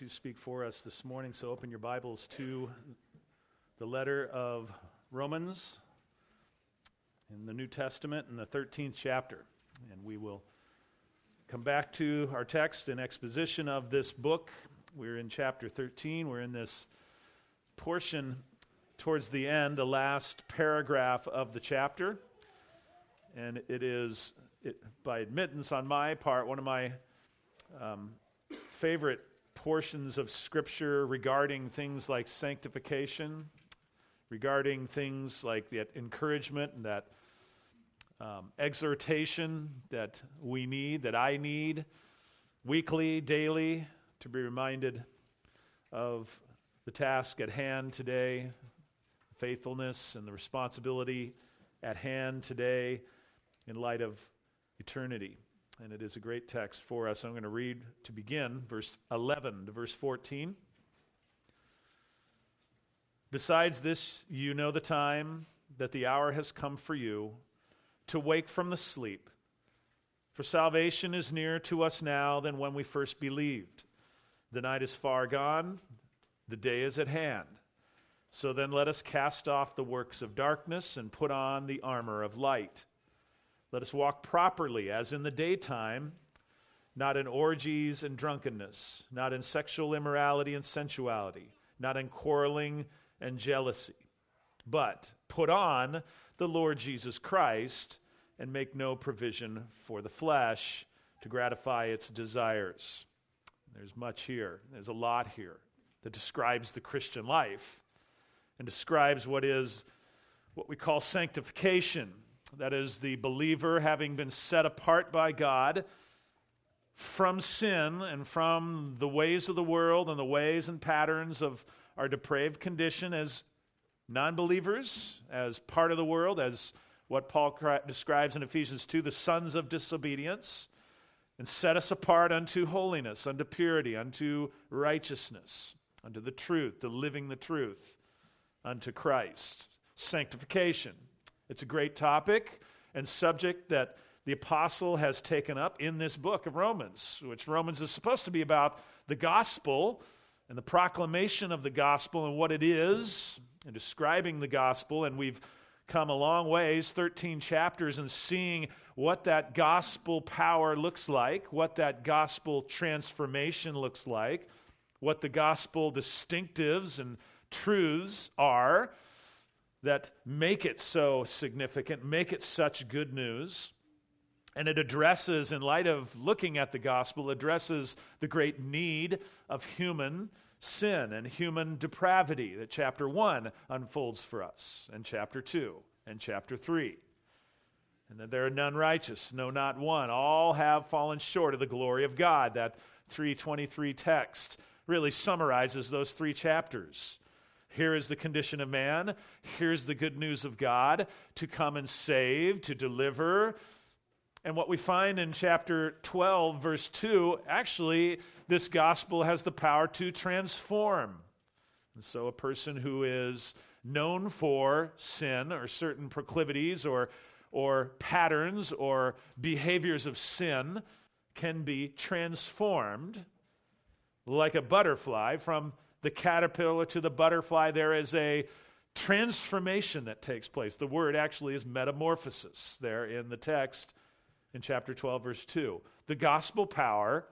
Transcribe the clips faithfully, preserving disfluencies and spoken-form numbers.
to speak for us this morning, so open your Bibles to the letter of Romans in the New Testament in the thirteenth chapter. And we will come back to our text and exposition of this book. We're in chapter thirteen. We're in this portion towards the end, the last paragraph of the chapter. And it is, it, by admittance on my part, one of my um, favorite portions of Scripture regarding things like sanctification, regarding things like that encouragement and that um, exhortation that we need, that I need weekly, daily, to be reminded of the task at hand today, faithfulness and the responsibility at hand today in light of eternity. And it is a great text for us. I'm going to read to begin verse eleven to verse fourteen. Besides this, you know the time that the hour has come for you to wake from the sleep. For salvation is nearer to us now than when we first believed. The night is far gone, the day is at hand. So then let us cast off the works of darkness and put on the armor of light. Let us walk properly as in the daytime, not in orgies and drunkenness, not in sexual immorality and sensuality, not in quarreling and jealousy, but put on the Lord Jesus Christ and make no provision for the flesh to gratify its desires. There's much here. There's a lot here that describes the Christian life and describes what is what we call sanctification. That is, the believer having been set apart by God from sin and from the ways of the world and the ways and patterns of our depraved condition as non-believers, as part of the world, as what Paul describes in Ephesians two, the sons of disobedience, and set us apart unto holiness, unto purity, unto righteousness, unto the truth, to living the truth, unto Christ. Sanctification. It's a great topic and subject that the apostle has taken up in this book of Romans, which Romans is supposed to be about the gospel and the proclamation of the gospel and what it is, and describing the gospel. And we've come a long ways, thirteen chapters, and seeing what that gospel power looks like, what that gospel transformation looks like, what the gospel distinctives and truths are that make it so significant, make it such good news. And it addresses, in light of looking at the gospel, addresses the great need of human sin and human depravity that chapter one unfolds for us, and chapter two, and chapter three. And that there are none righteous, no, not one. All have fallen short of the glory of God. That three twenty-three text really summarizes those three chapters. Here is the condition of man. Here's the good news of God to come and save, to deliver. And what we find in chapter twelve, verse two, actually, this gospel has the power to transform. And so a person who is known for sin or certain proclivities or, or patterns or behaviors of sin can be transformed like a butterfly. From the caterpillar to the butterfly, there is a transformation that takes place. The word actually is metamorphosis there in the text in chapter twelve, verse two. The gospel power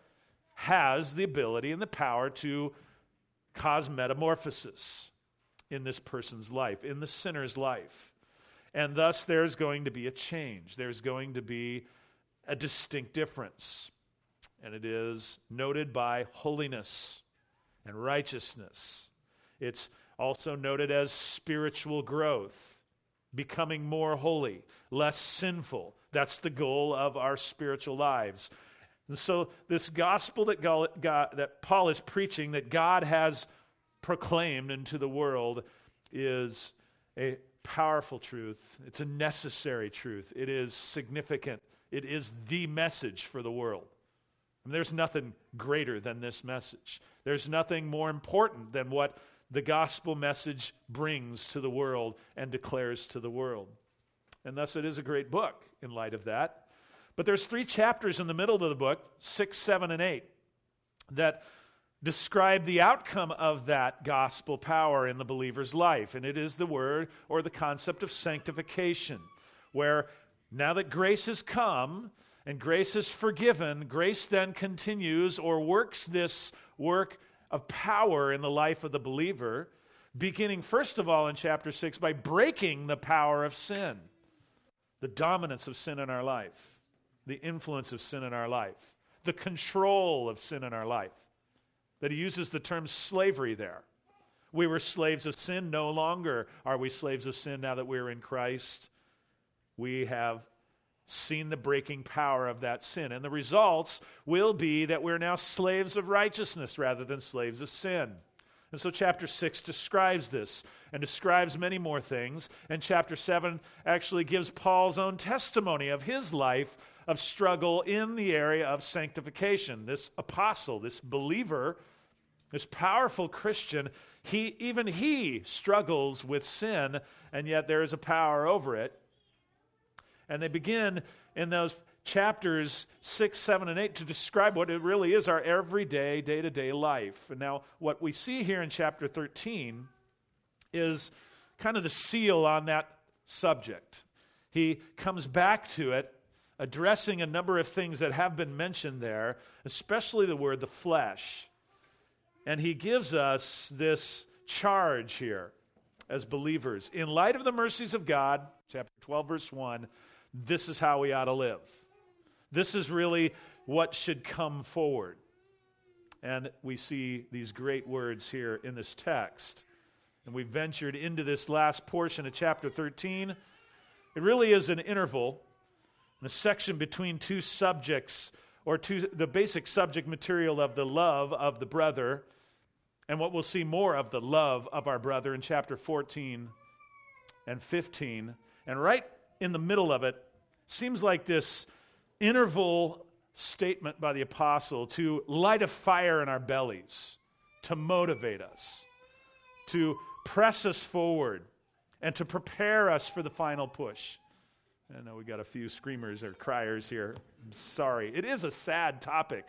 has the ability and the power to cause metamorphosis in this person's life, in the sinner's life. And thus there's going to be a change. There's going to be a distinct difference. And it is noted by holiness and righteousness. It's also noted as spiritual growth, becoming more holy, less sinful. That's the goal of our spiritual lives. And so this gospel that, God, God, that Paul is preaching, that God has proclaimed into the world, is a powerful truth. It's a necessary truth. It is significant. It is the message for the world. And there's nothing greater than this message. There's nothing more important than what the gospel message brings to the world and declares to the world. And thus it is a great book in light of that. But there's three chapters in the middle of the book, six, seven, and eight, that describe the outcome of that gospel power in the believer's life. And it is the word or the concept of sanctification, where now that grace has come and grace is forgiven, grace then continues or works this work of power in the life of the believer, beginning first of all in chapter six by breaking the power of sin, the dominance of sin in our life, the influence of sin in our life, the control of sin in our life. That he uses the term slavery there. We were slaves of sin. No longer are we slaves of sin now that we're in Christ. We have seen the breaking power of that sin. And the results will be that we're now slaves of righteousness rather than slaves of sin. And so chapter six describes this and describes many more things. And chapter seven actually gives Paul's own testimony of his life of struggle in the area of sanctification. This apostle, this believer, this powerful Christian, he even he struggles with sin, and yet there is a power over it. And they begin in those chapters six, seven, and eight to describe what it really is, our everyday, day-to-day life. And now what we see here in chapter thirteen is kind of the seal on that subject. He comes back to it, addressing a number of things that have been mentioned there, especially the word the flesh. And he gives us this charge here as believers. In light of the mercies of God, chapter twelve, verse one, this is how we ought to live. This is really what should come forward. And we see these great words here in this text. And we ventured into this last portion of chapter thirteen. It really is an interval, a section between two subjects, or two, the basic subject material of the love of the brother, and what we'll see more of the love of our brother in chapter fourteen and fifteen. And right in the middle of it seems like this interval statement by the apostle to light a fire in our bellies, to motivate us, to press us forward, and to prepare us for the final push. I know we got a few screamers or criers here. I'm sorry. It is a sad topic.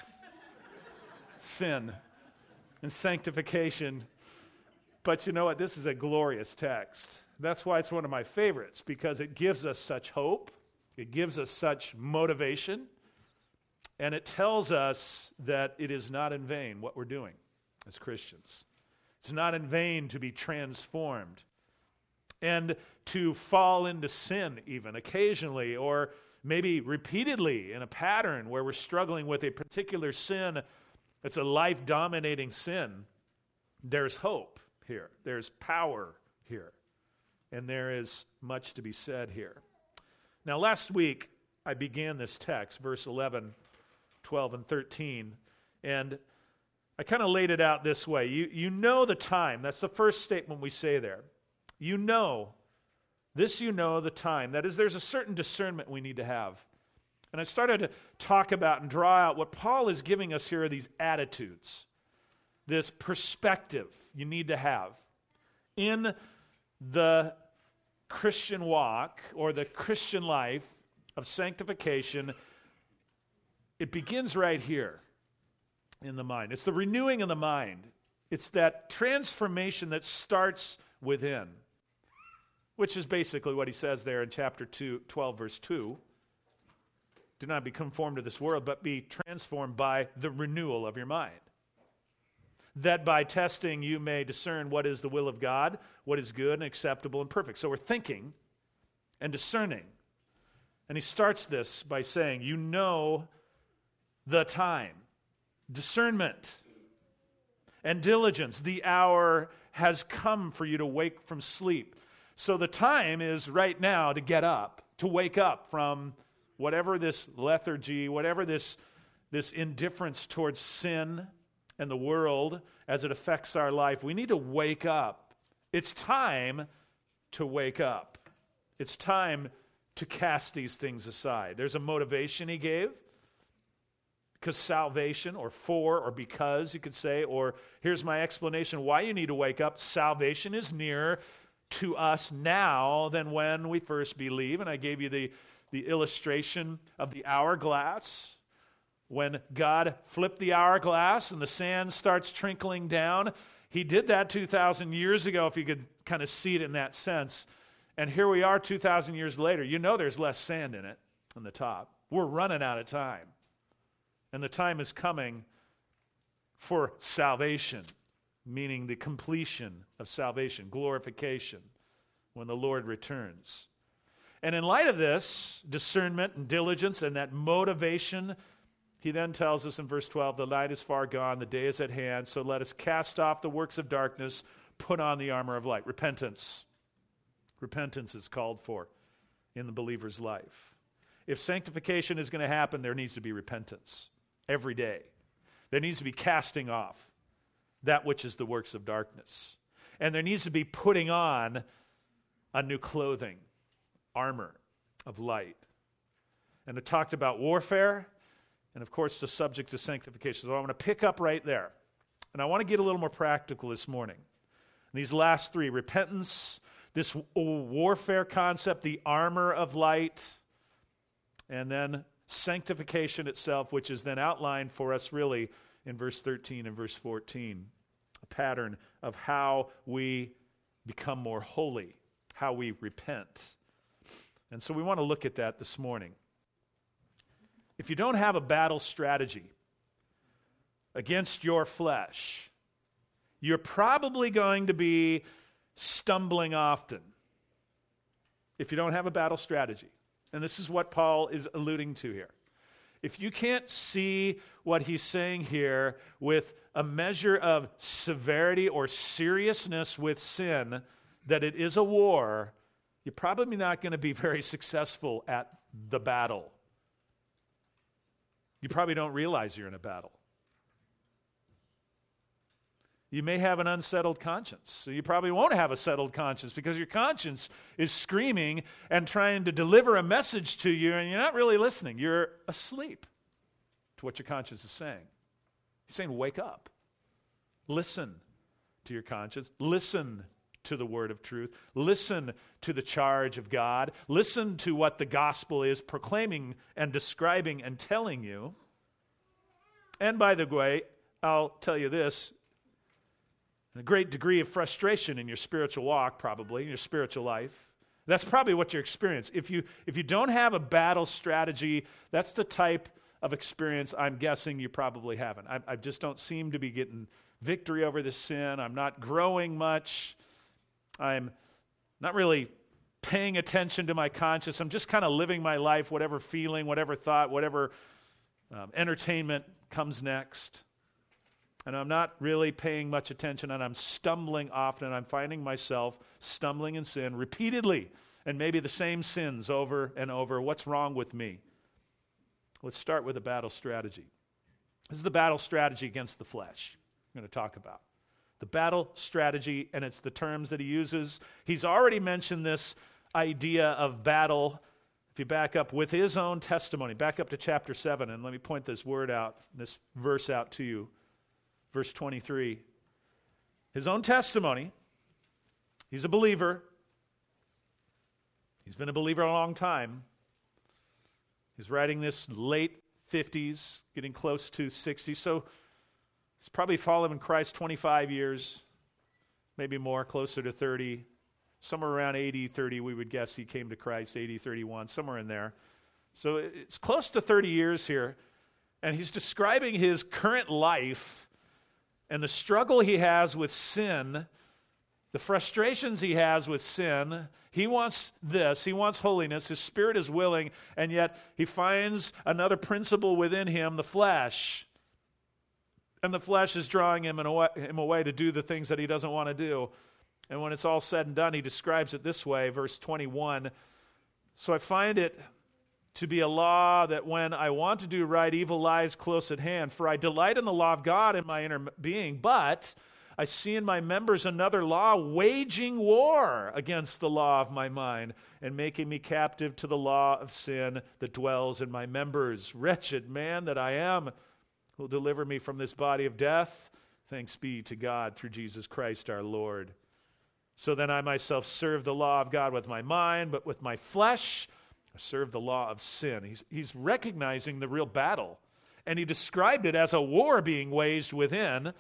Sin and sanctification. But you know what? This is a glorious text. That's why it's one of my favorites, because it gives us such hope. It gives us such motivation. And it tells us that it is not in vain what we're doing as Christians. It's not in vain to be transformed and to fall into sin even occasionally, or maybe repeatedly in a pattern where we're struggling with a particular sin that's a life-dominating sin. There's hope here. There's power here. And there is much to be said here. Now, last week, I began this text, verse eleven, twelve, and thirteen, and I kind of laid it out this way. You, you know the time. That's the first statement we say there. You know, this you know the time. That is, there's a certain discernment we need to have. And I started to talk about and draw out what Paul is giving us here are these attitudes, this perspective you need to have in the Christian walk or the Christian life of sanctification. It begins right here in the mind. It's the renewing of the mind. It's that transformation that starts within, which is basically what he says there in chapter two, twelve, verse two. Do not be conformed to this world, but be transformed by the renewal of your mind. That by testing you may discern what is the will of God, what is good and acceptable and perfect. So we're thinking and discerning. And he starts this by saying, you know the time. Discernment and diligence. The hour has come for you to wake from sleep. So the time is right now to get up, to wake up from whatever this lethargy, whatever this, this indifference towards sin and the world as it affects our life. We need to wake up. It's time to wake up. It's time to cast these things aside. There's a motivation he gave. Because salvation, or for, or because, you could say, or here's my explanation why you need to wake up. Salvation is nearer to us now than when we first believe. And I gave you the, the illustration of the hourglass, When God flipped the hourglass and the sand starts trickling down, he did that two thousand years ago, if you could kind of see it in that sense. And here we are two thousand years later. You know there's less sand in it on the top. We're running out of time. And the time is coming for salvation, meaning the completion of salvation, glorification, when the Lord returns. And in light of this discernment and diligence and that motivation, he then tells us in verse twelve, the night is far gone, the day is at hand, so let us cast off the works of darkness, put on the armor of light. Repentance. Repentance is called for in the believer's life. If sanctification is going to happen, there needs to be repentance every day. There needs to be casting off that which is the works of darkness. And there needs to be putting on a new clothing, armor of light. And it talked about warfare, and of course the subject is sanctification. So I want to pick up right there. And I want to get a little more practical this morning. And these last three, repentance, this warfare concept, the armor of light, and then sanctification itself, which is then outlined for us really in verse thirteen and verse fourteen. A pattern of how we become more holy, how we repent. And so we want to look at that this morning. If you don't have a battle strategy against your flesh, you're probably going to be stumbling often if you don't have a battle strategy. And this is what Paul is alluding to here. If you can't see what he's saying here with a measure of severity or seriousness with sin, that it is a war, you're probably not going to be very successful at the battle. You probably don't realize you're in a battle. You may have an unsettled conscience. So you probably won't have a settled conscience because your conscience is screaming and trying to deliver a message to you, and you're not really listening. You're asleep to what your conscience is saying. He's saying, wake up. Listen to your conscience. Listen to the word of truth. Listen to the charge of God. Listen to what the gospel is proclaiming and describing and telling you. And by the way, I'll tell you this, a great degree of frustration in your spiritual walk, probably, in your spiritual life. That's probably what you're experiencing. If you, if you don't have a battle strategy, that's the type of experience I'm guessing you probably haven't. I, I just don't seem to be getting victory over this sin. I'm not growing much. I'm not really paying attention to my conscience. I'm just kind of living my life, whatever feeling, whatever thought, whatever um, entertainment comes next. And I'm not really paying much attention, and I'm stumbling often, and I'm finding myself stumbling in sin repeatedly, and maybe the same sins over and over. What's wrong with me? Let's start with a battle strategy. This is the battle strategy against the flesh I'm going to talk about. The battle strategy, and it's the terms that he uses. He's already mentioned this idea of battle. If you back up with his own testimony, back up to chapter seven, and let me point this word out, this verse out to you. Verse twenty-three, his own testimony. He's a believer. He's been a believer a long time. He's writing this late fifties, getting close to sixty. So he's probably following Christ twenty-five years, maybe more, closer to thirty. Somewhere around eighty, thirty, we would guess he came to Christ, eighty, thirty-one, somewhere in there. So it's close to thirty years here. And he's describing his current life and the struggle he has with sin, the frustrations he has with sin. He wants this. He wants holiness. His spirit is willing, and yet he finds another principle within him, the flesh. And the flesh is drawing him, in a way, him away to do the things that he doesn't want to do. And when it's all said and done, he describes it this way, verse twenty-one. So I find it to be a law that when I want to do right, evil lies close at hand. For I delight in the law of God in my inner being, but I see in my members another law, waging war against the law of my mind and making me captive to the law of sin that dwells in my members. Wretched man that I am, who will deliver me from this body of death? Thanks be to God through Jesus Christ our Lord. So then I myself serve the law of God with my mind, but with my flesh I serve the law of sin. He's, he's recognizing the real battle. And he described it as a war being waged within.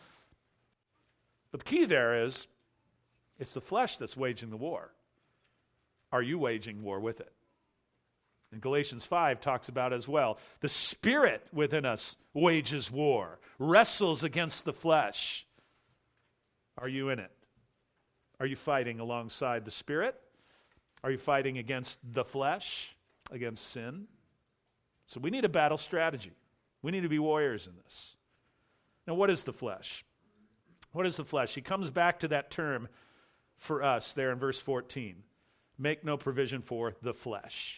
But the key there is, it's the flesh that's waging the war. Are you waging war with it? And Galatians five talks about as well. The Spirit within us wages war, wrestles against the flesh. Are you in it? Are you fighting alongside the Spirit? Are you fighting against the flesh, against sin? So we need a battle strategy. We need to be warriors in this. Now, what is the flesh? What is the flesh? He comes back to that term for us there in verse fourteen. Make no provision for the flesh.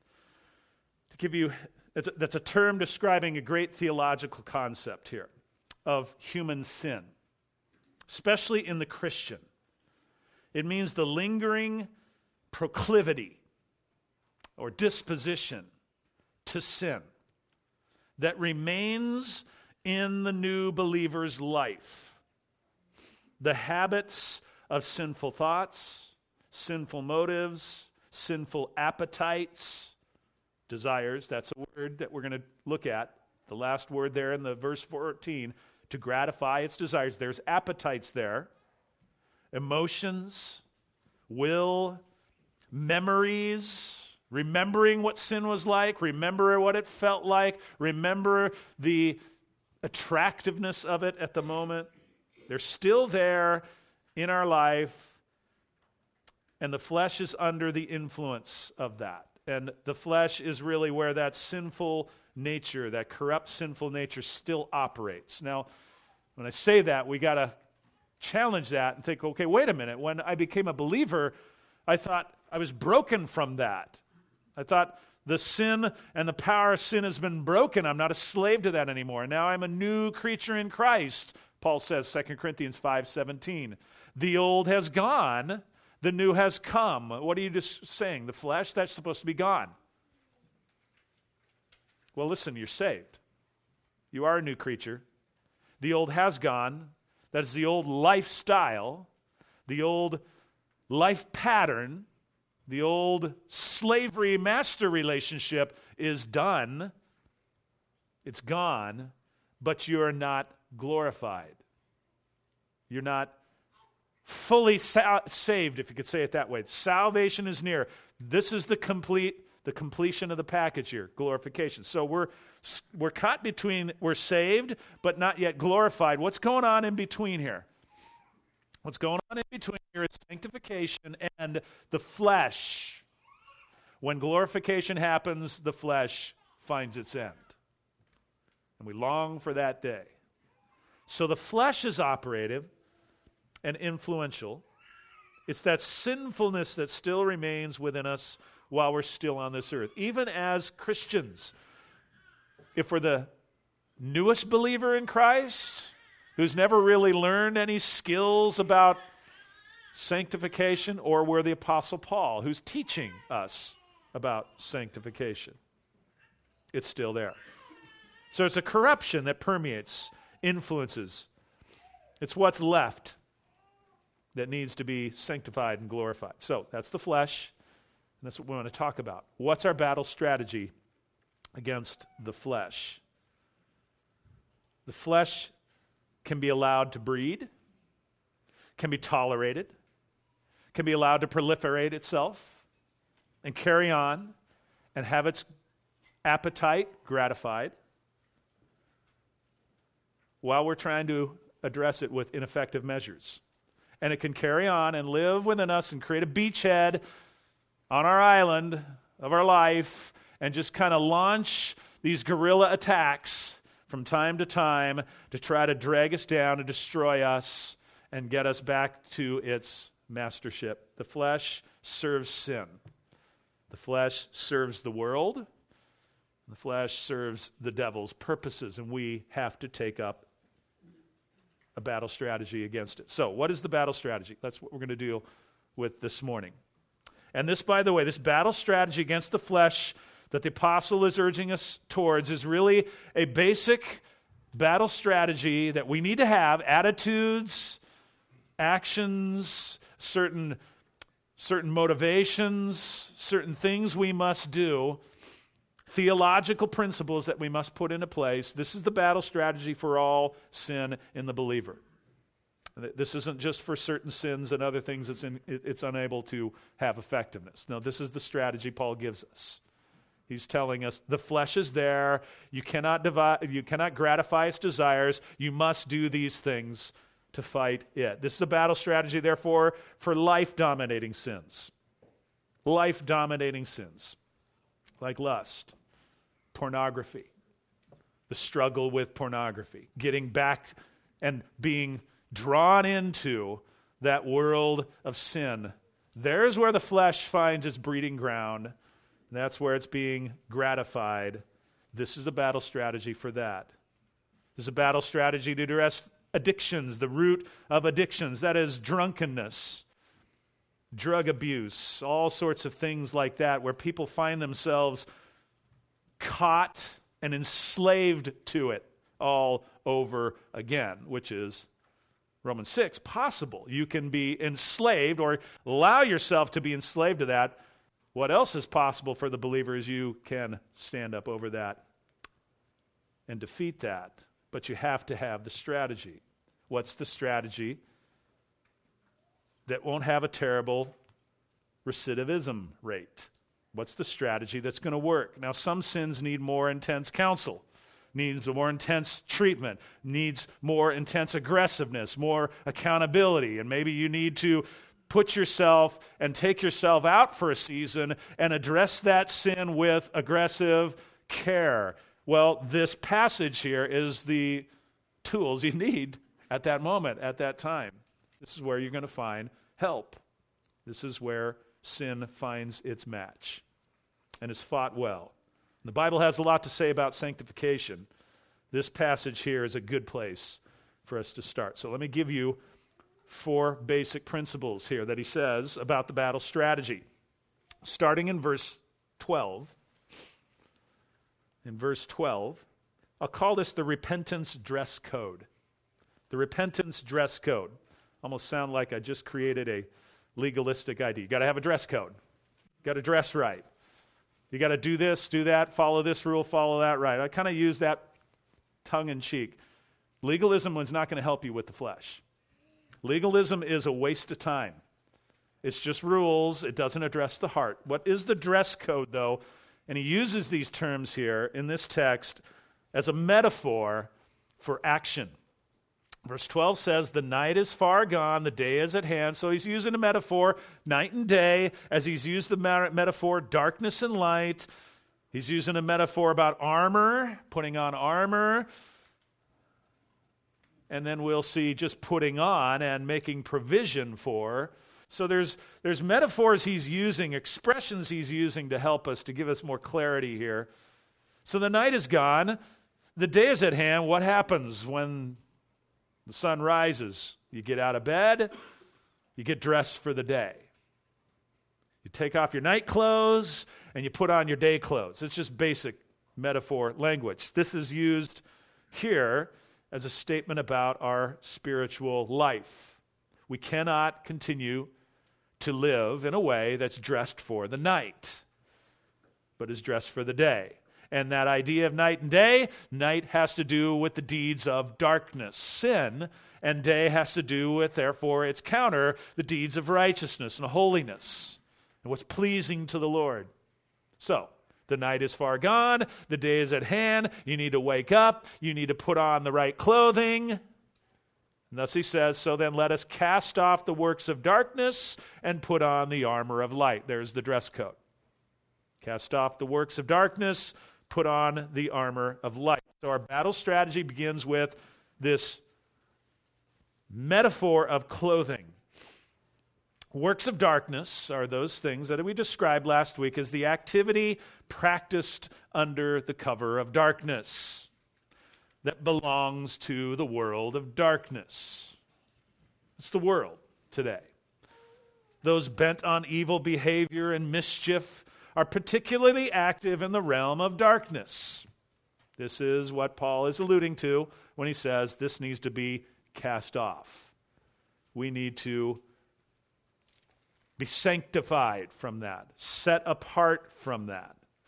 To give you, that's a, that's a term describing a great theological concept here of human sin, especially in the Christian. It means the lingering proclivity or disposition to sin that remains in the new believer's life. The habits of sinful thoughts, sinful motives, sinful appetites, desires, that's a word that we're going to look at. The last word there in the verse fourteen, to gratify its desires. There's appetites there, emotions, will, memories, remembering what sin was like, remember what it felt like, remember the attractiveness of it at the moment. They're still there in our life, and the flesh is under the influence of that. And the flesh is really where that sinful nature, that corrupt sinful nature still operates. Now, when I say that, we got to challenge that and think, okay, wait a minute. When I became a believer, I thought I was broken from that. I thought the sin and the power of sin has been broken. I'm not a slave to that anymore. Now I'm a new creature in Christ. Paul says, Second Corinthians five seventeen. The old has gone, the new has come. What are you just saying? The flesh, that's supposed to be gone. Well, listen, you're saved. You are a new creature. The old has gone. That is the old lifestyle, the old life pattern, the old slavery-master relationship is done. It's gone, but you're not glorified. You're not fully sa- saved, if you could say it that way. Salvation is near. This is the complete, the completion of the package here, glorification. So we're we're caught between, we're saved, but not yet glorified. What's going on in between here? What's going on in between here is sanctification and the flesh. When glorification happens, the flesh finds its end. And we long for that day. So the flesh is operative and influential. It's that sinfulness that still remains within us while we're still on this earth. Even as Christians, if we're the newest believer in Christ, who's never really learned any skills about sanctification, or we're the Apostle Paul, who's teaching us about sanctification, it's still there. So it's a corruption that permeates, influences. It's what's left that needs to be sanctified and glorified. So that's the flesh, and that's what we want to talk about. What's our battle strategy against the flesh? The flesh can be allowed to breed, can be tolerated, can be allowed to proliferate itself and carry on and have its appetite gratified while we're trying to address it with ineffective measures. And it can carry on and live within us and create a beachhead on our island of our life and just kind of launch these guerrilla attacks from time to time to try to drag us down and destroy us and get us back to its mastership. The flesh serves sin. The flesh serves the world. The flesh serves the devil's purposes, and we have to take up a battle strategy against it. So, what is the battle strategy? That's what we're going to deal with this morning. And this, by the way, this battle strategy against the flesh that the apostle is urging us towards is really a basic battle strategy that we need to have, attitudes, actions, certain, certain motivations, certain things we must do theological principles that we must put into place. This is the battle strategy for all sin in the believer. This isn't just for certain sins and other things it's, in, it's unable to have effectiveness. No, this is the strategy Paul gives us. He's telling us the flesh is there. You cannot divide, you cannot gratify its desires. You must do these things to fight it. This is a battle strategy, therefore, for life-dominating sins. Life-dominating sins, like lust, pornography, the struggle with pornography, getting back and being drawn into that world of sin. There's where the flesh finds its breeding ground. That's where it's being gratified. This is a battle strategy for that. This is a battle strategy to address addictions, the root of addictions. That is drunkenness, drug abuse, all sorts of things like that, where people find themselves caught and enslaved to it all over again, which is Romans six, possible. You can be enslaved or allow yourself to be enslaved to that. What else is possible for the believer is you can stand up over that and defeat that. But you have to have the strategy. What's the strategy that won't have a terrible recidivism rate? What's the strategy that's going to work? Now, some sins need more intense counsel, needs more intense treatment, needs more intense aggressiveness, more accountability, and maybe you need to put yourself and take yourself out for a season and address that sin with aggressive care. Well, this passage here is the tools you need at that moment, at that time. This is where you're going to find help. This is where sin finds its match and is fought well. The Bible has a lot to say about sanctification. This passage here is a good place for us to start. So let me give you four basic principles here that he says about the battle strategy. Starting in verse twelve. In verse twelve, I'll call this the repentance dress code. The repentance dress code. Almost sound like I just created a legalistic idea. You got to have a dress code. You got to dress right. You got to do this, do that, follow this rule, follow that right. I kind of use that tongue-in-cheek. Legalism is not going to help you with the flesh. Legalism is a waste of time. It's just rules. It doesn't address the heart. What is the dress code, though? And he uses these terms here in this text as a metaphor for action. Verse twelve says, the night is far gone, the day is at hand. So he's using a metaphor, night and day, as he's used the metaphor, darkness and light. He's using a metaphor about armor, putting on armor. And then we'll see just putting on and making provision for. So there's, there's metaphors he's using, expressions he's using to help us, to give us more clarity here. So the night is gone, the day is at hand. What happens when the sun rises? You get out of bed, you get dressed for the day. You take off your night clothes and you put on your day clothes. It's just basic metaphor language. This is used here as a statement about our spiritual life. We cannot continue to live in a way that's dressed for the night, but is dressed for the day. And that idea of night and day, night has to do with the deeds of darkness, sin, and day has to do with, therefore, its counter, the deeds of righteousness and holiness, and what's pleasing to the Lord. So, the night is far gone, the day is at hand, you need to wake up, you need to put on the right clothing. And thus he says, so then let us cast off the works of darkness and put on the armor of light. There's the dress code. Cast off the works of darkness, put on the armor of light. So our battle strategy begins with this metaphor of clothing. Works of darkness are those things that we described last week as the activity practiced under the cover of darkness that belongs to the world of darkness. It's the world today. Those bent on evil behavior and mischief are particularly active in the realm of darkness. This is what Paul is alluding to when he says this needs to be cast off. We need to be sanctified from that, set apart from that,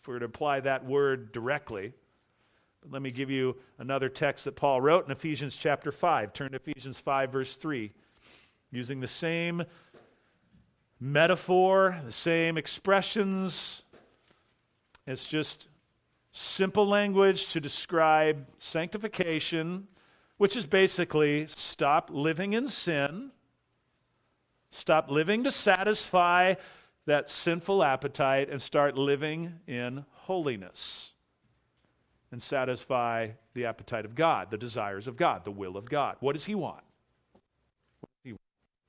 if we were to apply that word directly. But let me give you another text that Paul wrote in Ephesians chapter five. Turn to Ephesians five, verse three. Using the same metaphor, the same expressions. It's just simple language to describe sanctification, which is basically stop living in sin, stop living to satisfy that sinful appetite, and start living in holiness and satisfy the appetite of God, the desires of God, the will of God. What does he want? What does he want?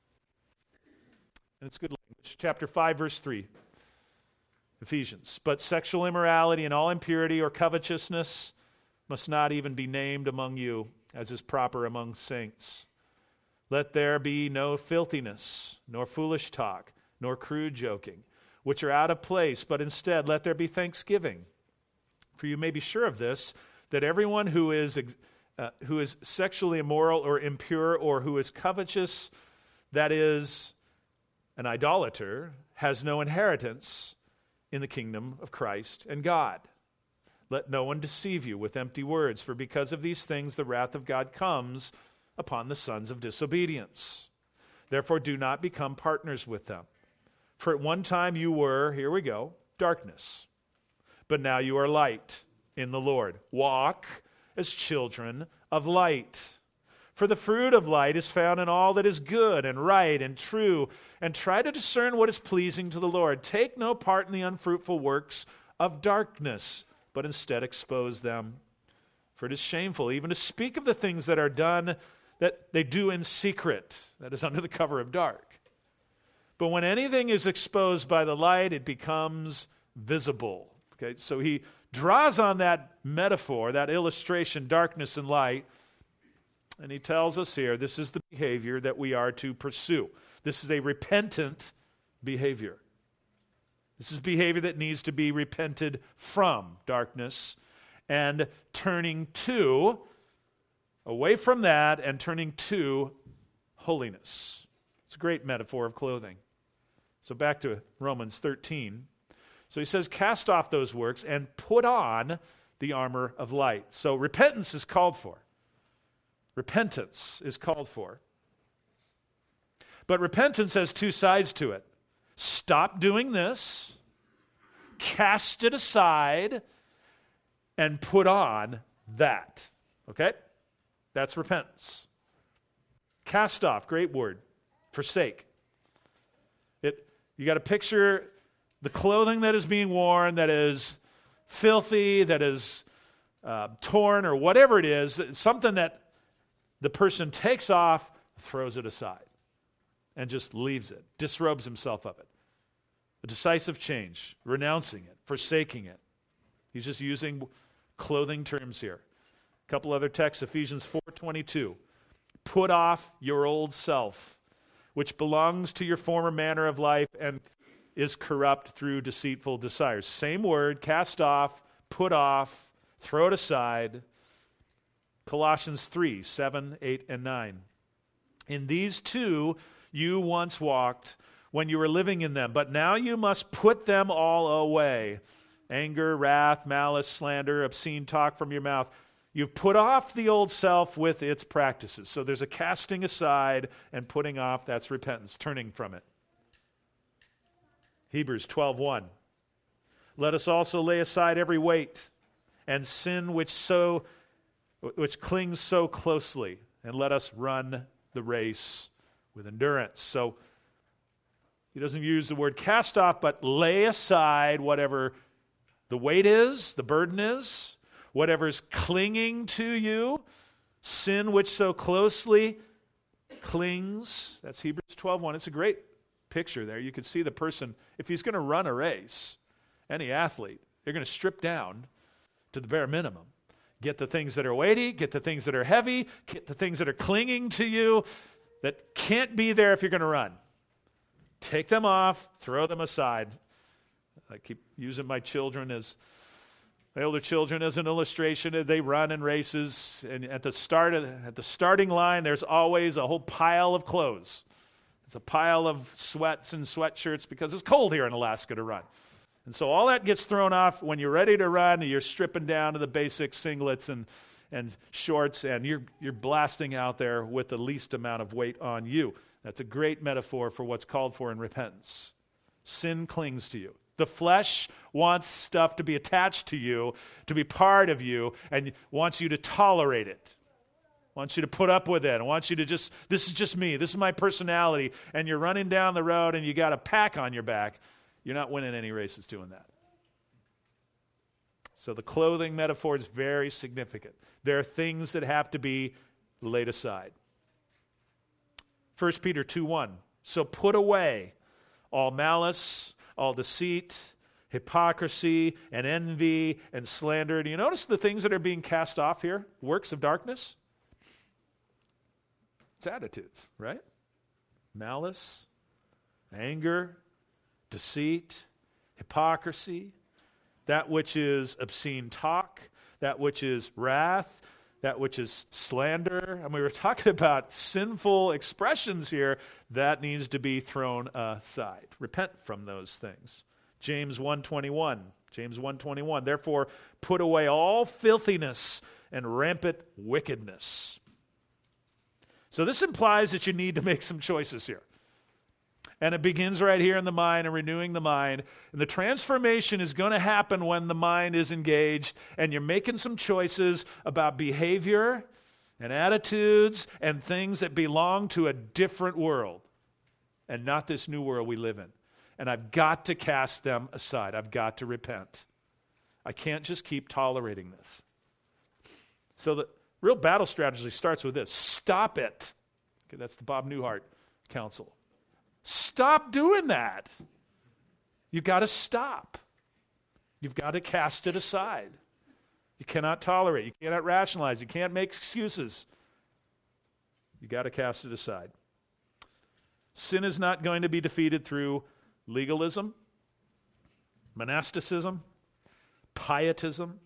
And it's good language. Chapter five, verse three. Ephesians. But sexual immorality and all impurity or covetousness must not even be named among you, as is proper among saints. Let there be no filthiness, nor foolish talk, nor crude joking, which are out of place, but instead let there be thanksgiving. For you may be sure of this, that everyone who is uh, who is sexually immoral or impure or who is covetous, that is, an idolater, has no inheritance in the kingdom of Christ and God. Let no one deceive you with empty words, for because of these things the wrath of God comes upon the sons of disobedience. Therefore do not become partners with them. For at one time you were, here we go, darkness, but now you are light in the Lord. Walk as children of light. For the fruit of light is found in all that is good and right and true, and try to discern what is pleasing to the Lord. Take no part in the unfruitful works of darkness, but instead expose them. For it is shameful even to speak of the things that are done, that they do in secret, that is under the cover of dark. But when anything is exposed by the light, it becomes visible. Okay, so he draws on that metaphor, that illustration, darkness and light, and he tells us here, this is the behavior that we are to pursue. This is a repentant behavior. This is behavior that needs to be repented from, darkness, and turning to, away from that, and turning to holiness. It's a great metaphor of clothing. So back to Romans thirteen. So he says, cast off those works and put on the armor of light. So repentance is called for. Repentance is called for. But repentance has two sides to it. Stop doing this, cast it aside, and put on that. Okay? That's repentance. Cast off, great word. Forsake. It, you got to picture the clothing that is being worn that is filthy, that is uh, torn, or whatever it is, something that the person takes off, throws it aside, and just leaves it, disrobes himself of it. A decisive change, renouncing it, forsaking it. He's just using clothing terms here. A couple other texts, Ephesians four twenty-two. Put off your old self, which belongs to your former manner of life and is corrupt through deceitful desires. Same word, cast off, put off, throw it aside. Colossians three, seven, eight, and nine. In these two you once walked when you were living in them, but now you must put them all away. Anger, wrath, malice, slander, obscene talk from your mouth. You've put off the old self with its practices. So there's a casting aside and putting off. That's repentance, turning from it. Hebrews twelve one. Let us also lay aside every weight and sin which so which clings so closely, and let us run the race with endurance. So he doesn't use the word cast off, but lay aside whatever the weight is, the burden is, whatever's clinging to you, sin which so closely clings. That's Hebrews twelve one. It's a great picture there. You can see the person, if he's going to run a race, any athlete, they're going to strip down to the bare minimum. Get the things that are weighty, get the things that are heavy, get the things that are clinging to you that can't be there if you're going to run. Take them off, throw them aside. I keep using my children as, my older children as an illustration. They run in races, and at the start of, at the starting line, there's always a whole pile of clothes. It's a pile of sweats and sweatshirts because it's cold here in Alaska to run. And so all that gets thrown off when you're ready to run, and you're stripping down to the basic singlets and, and shorts, and you're, you're blasting out there with the least amount of weight on you. That's a great metaphor for what's called for in repentance. Sin clings to you. The flesh wants stuff to be attached to you, to be part of you, and wants you to tolerate it. Wants you to put up with it. Wants you to just, this is just me. This is my personality. And you're running down the road and you got a pack on your back. You're not winning any races doing that. So the clothing metaphor is very significant. There are things that have to be laid aside. First Peter two one. So put away all malice, all deceit, hypocrisy, and envy, and slander. Do you notice the things that are being cast off here? Works of darkness? It's attitudes, right? Malice, anger, deceit, hypocrisy, that which is obscene talk, that which is wrath, that which is slander. And we were talking about sinful expressions here. That needs to be thrown aside. Repent from those things. James one twenty-one. James one twenty-one. Therefore, put away all filthiness and rampant wickedness. So this implies that you need to make some choices here. And it begins right here in the mind and renewing the mind. And the transformation is going to happen when the mind is engaged and you're making some choices about behavior and attitudes and things that belong to a different world and not this new world we live in. And I've got to cast them aside. I've got to repent. I can't just keep tolerating this. So the real battle strategy starts with this. Stop it. Okay, that's the Bob Newhart counsel. Stop doing that. You've got to stop. You've got to cast it aside. You cannot tolerate. You cannot rationalize. You can't make excuses. You've got to cast it aside. Sin is not going to be defeated through legalism, monasticism, pietism,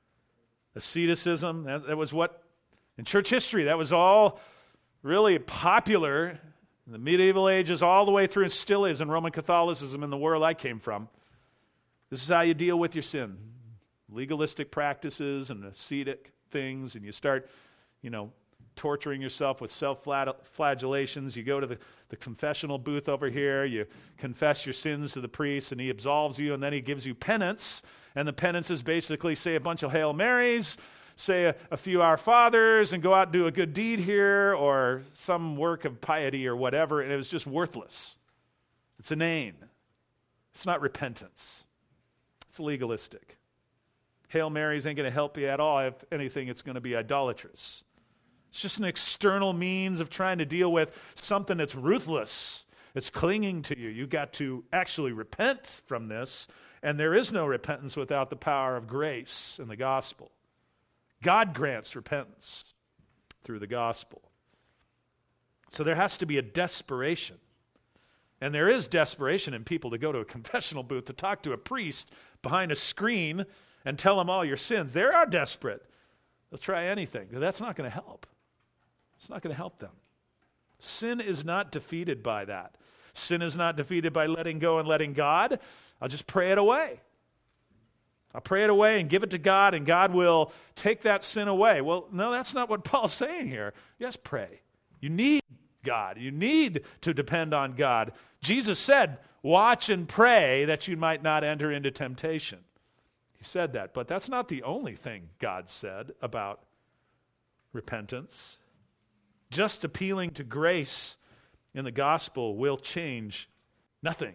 asceticism. That, that was what, in church history, that was all really popular in the medieval ages all the way through, and still is in Roman Catholicism in the world I came from. This is how you deal with your sin. Legalistic practices and ascetic things, and you start, you know, torturing yourself with self-flagellations. You go to the, the confessional booth over here, you confess your sins to the priest, and he absolves you, and then he gives you penance. And the penance is basically say a bunch of Hail Marys, say a, a few Our Fathers, and go out and do a good deed here, or some work of piety or whatever, and it was just worthless. It's inane. It's not repentance. It's legalistic. Hail Marys ain't going to help you at all. If anything, it's going to be idolatrous. It's just an external means of trying to deal with something that's ruthless. It's clinging to you. You've got to actually repent from this, and there is no repentance without the power of grace and the gospel. God grants repentance through the gospel. So there has to be a desperation. And there is desperation in people to go to a confessional booth to talk to a priest behind a screen and tell them all your sins. They are desperate. They'll try anything. That's not going to help. It's not going to help them. Sin is not defeated by that. Sin is not defeated by letting go and letting God. I'll just pray it away. I'll pray it away and give it to God, and God will take that sin away. Well, no, that's not what Paul's saying here. Yes, pray. You need God. You need to depend on God. Jesus said, watch and pray that you might not enter into temptation. He said that, but that's not the only thing God said about repentance. Just appealing to grace in the gospel will change nothing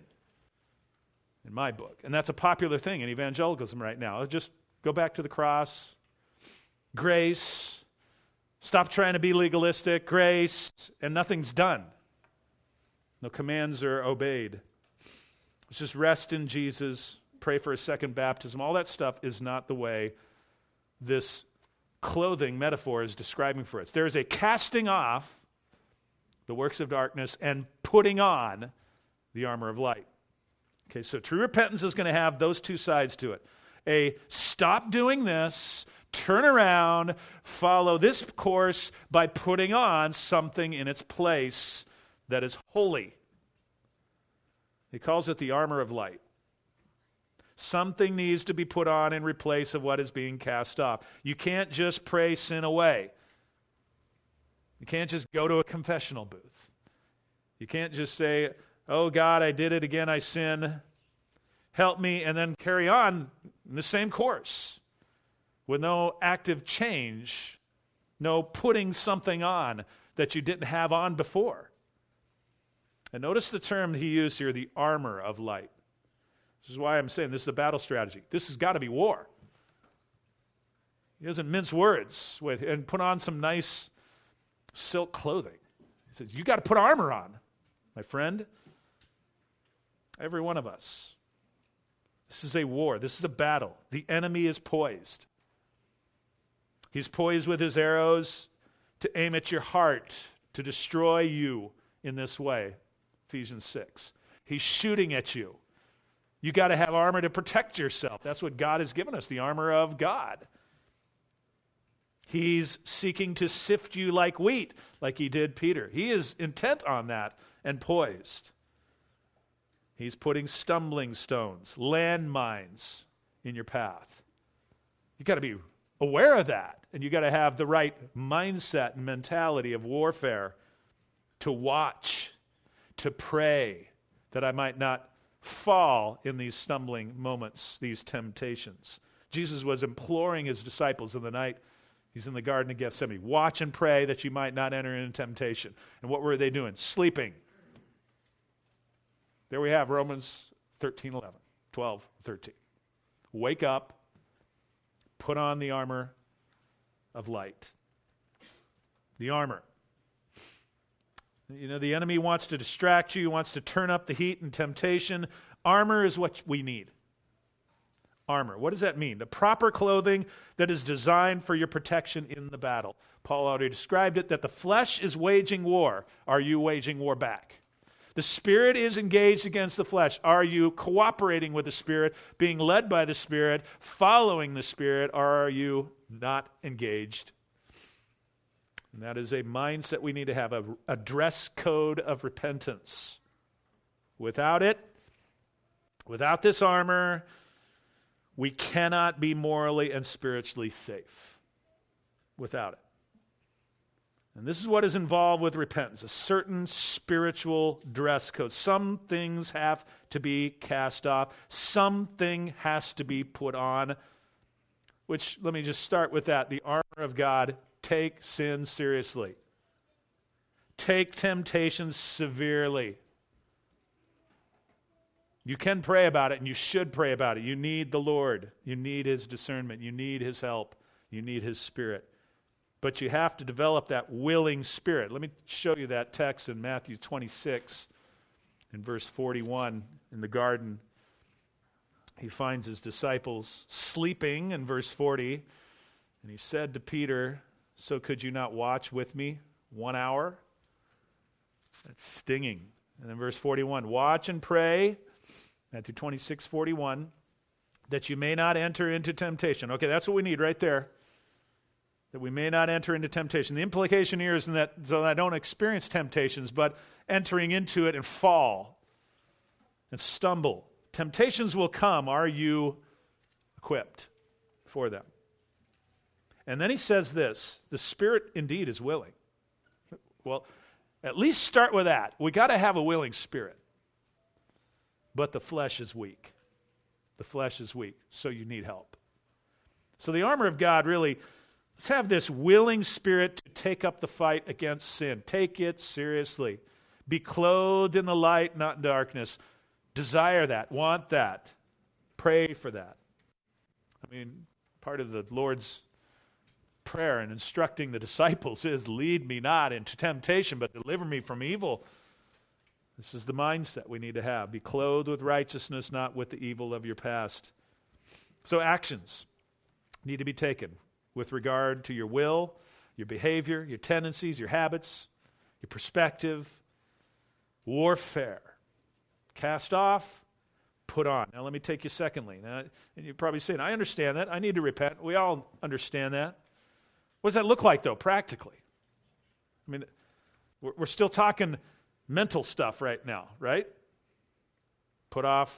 in my book. And that's a popular thing in evangelicalism right now. Just go back to the cross. Grace. Stop trying to be legalistic. Grace. And nothing's done. No commands are obeyed. Let's just rest in Jesus. Pray for a second baptism. All that stuff is not the way this clothing metaphor is describing for us. There is a casting off the works of darkness and putting on the armor of light. Okay, so true repentance is going to have those two sides to it. A stop doing this, turn around, follow this course by putting on something in its place that is holy. He calls it the armor of light. Something needs to be put on in replace of what is being cast off. You can't just pray sin away. You can't just go to a confessional booth. You can't just say, oh God, I did it again, I sin. Help me, and then carry on in the same course with no active change, no putting something on that you didn't have on before. And notice the term he used here, the armor of light. This is why I'm saying this is a battle strategy. This has got to be war. He doesn't mince words with and put on some nice silk clothing. He says, you got to put armor on, my friend. Every one of us. This is a war. This is a battle. The enemy is poised. He's poised with his arrows to aim at your heart, to destroy you in this way. Ephesians six. He's shooting at you. You got to have armor to protect yourself. That's what God has given us, the armor of God. He's seeking to sift you like wheat, like he did Peter. He is intent on that and poised. He's putting stumbling stones, landmines in your path. You've got to be aware of that, and you've got to have the right mindset and mentality of warfare to watch, to pray, that I might not fall in these stumbling moments, these temptations. Jesus was imploring his disciples in the night. He's in the Garden of Gethsemane. Watch and pray that you might not enter into temptation. And what were they doing? Sleeping. There we have Romans thirteen, eleven, twelve, thirteen. Wake up, put on the armor of light. The armor. You know, the enemy wants to distract you, wants to turn up the heat and temptation. Armor is what we need. Armor. What does that mean? The proper clothing that is designed for your protection in the battle. Paul already described it, that the flesh is waging war. Are you waging war back? The Spirit is engaged against the flesh. Are you cooperating with the Spirit, being led by the Spirit, following the Spirit, or are you not engaged? And that is a mindset we need to have, a, a dress code of repentance. Without it, without this armor, we cannot be morally and spiritually safe. Without it. And this is what is involved with repentance, a certain spiritual dress code. Some things have to be cast off. Something has to be put on, which, let me just start with that. The armor of God. Take sin seriously. Take temptations severely. You can pray about it, and you should pray about it. You need the Lord. You need his discernment. You need his help. You need his Spirit. But you have to develop that willing spirit. Let me show you that text in Matthew twenty-six, in verse forty-one, in the garden. He finds his disciples sleeping in verse forty, and he said to Peter, so could you not watch with me one hour? That's stinging. And then verse forty-one, watch and pray, Matthew twenty-six, forty-one, that you may not enter into temptation. Okay, that's what we need right there. That we may not enter into temptation. The implication here is that so I don't experience temptations, but entering into it and fall and stumble. Temptations will come. Are you equipped for them? And then he says this, the Spirit indeed is willing. Well, at least start with that. We got to have a willing spirit. But the flesh is weak. The flesh is weak, so you need help. So the armor of God really, let's have this willing spirit to take up the fight against sin. Take it seriously. Be clothed in the light, not in darkness. Desire that. Want that. Pray for that. I mean, part of the Lord's prayer and instructing the disciples is, lead me not into temptation, but deliver me from evil. This is the mindset we need to have. Be clothed with righteousness, not with the evil of your past. So actions need to be taken with regard to your will, your behavior, your tendencies, your habits, your perspective. Warfare. Cast off, put on. Now let me take you secondly. Now, and you're probably saying, I understand that. I need to repent. We all understand that. What does that look like, though, practically? I mean, we're, we're still talking mental stuff right now, right? Put off